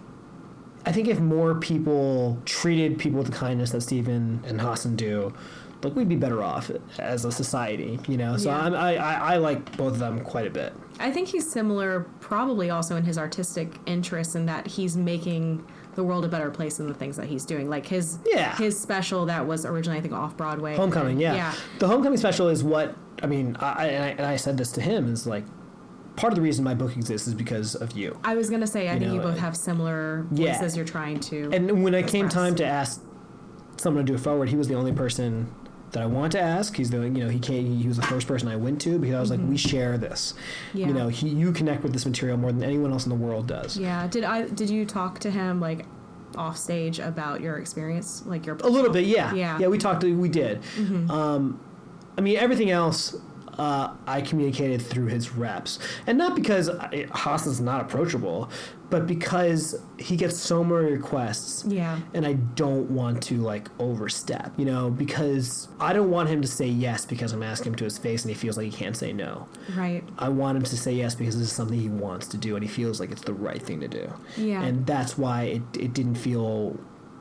I think if more people treated people with the kindness that Stephen and Hassan do, like, we'd be better off as a society, you know. So Yeah. I'm, I, I I like both of them quite a bit. I think he's similar probably also in his artistic interests in that he's making the world a better place in the things that he's doing. Like his Yeah. his special that was originally I think off Broadway. Homecoming, yeah. Yeah. The Homecoming special is what, I mean, I, I, and I and I said this to him, is like, part of the reason my book exists is because of you. I was gonna say I You think know, you both uh, have similar yeah. voices you're trying to And when it came express. time to ask someone to do a forward, he was the only person that I wanted to ask. He's the, you know, he came, he was the first person I went to because I was like, we share this. Yeah. You know, he, you connect with this material more than anyone else in the world does. Yeah. Did I did you talk to him like off stage about your experience? Like your A little bit, yeah. Yeah. Yeah, we talked, we did. Um, I mean, everything else uh, I communicated through his reps. And not because I, Hassan's not approachable, but because he gets so many requests. Yeah. And I don't want to, like, overstep, you know, because I don't want him to say yes because I'm asking him to his face and he feels like he can't say no. Right. I want him to say yes because this is something he wants to do and he feels like it's the right thing to do. Yeah. And that's why it, it didn't feel...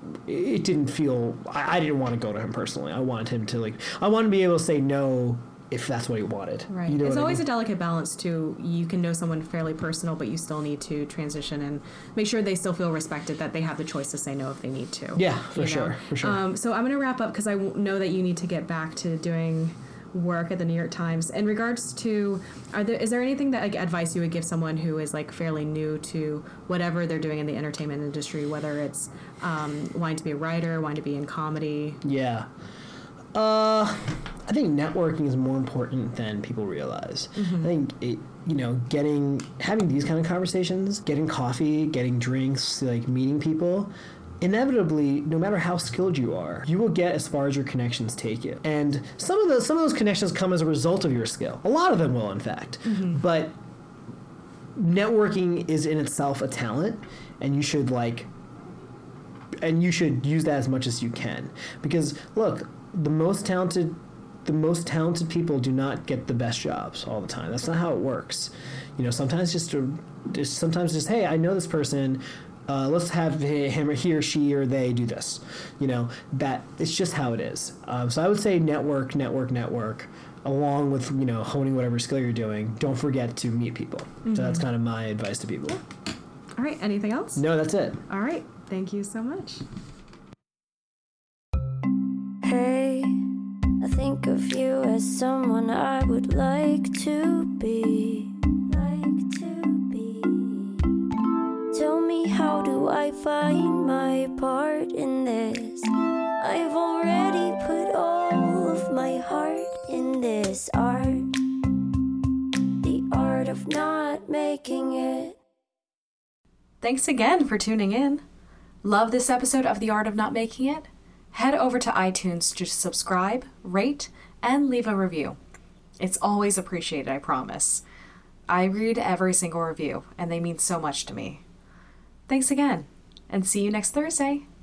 It didn't feel... I, I didn't want to go to him personally. I wanted him to, like... I wanted to be able to say no if that's what he wanted. Right. You know it's what I always mean? a delicate balance too. You can know someone fairly personal, but you still need to transition and make sure they still feel respected, that they have the choice to say no if they need to. Yeah, for you know? sure. For sure. Um, so I'm going to wrap up because I w- know that you need to get back to doing work at the New York Times. In regards to, are there is there anything that like advice you would give someone who is like fairly new to whatever they're doing in the entertainment industry, whether it's um, wanting to be a writer, wanting to be in comedy? Yeah. Uh, I think networking is more important than people realize. I think it, you know, getting having these kind of conversations, getting coffee, getting drinks, like meeting people, inevitably, no matter how skilled you are, you will get as far as your connections take you. And some of the some of those connections come as a result of your skill. A lot of them will, in fact. But networking is in itself a talent, and you should like and you should use that as much as you can. Because look, the most talented the most talented people do not get the best jobs all the time. That's not how it works. You know, sometimes just to, just sometimes just hey, I know this person. Uh, let's have him or he or she or they do this. You know, that it's just how it is. Um, so I would say network, network, network, along with, you know, honing whatever skill you're doing. Don't forget to meet people. So that's kind of my advice to people. All right. Anything else? No, that's it. All right. Thank you so much. Hey, I think of you as someone I would like to be. Like to be. Tell me, how do I find my part in this? I've already put all of my heart in this art. The art of not making it. Thanks again for tuning in. Love this episode of The Art of Not Making It? Head over to iTunes to subscribe, rate, and leave a review. It's always appreciated, I promise. I read every single review, and they mean so much to me. Thanks again, and see you next Thursday.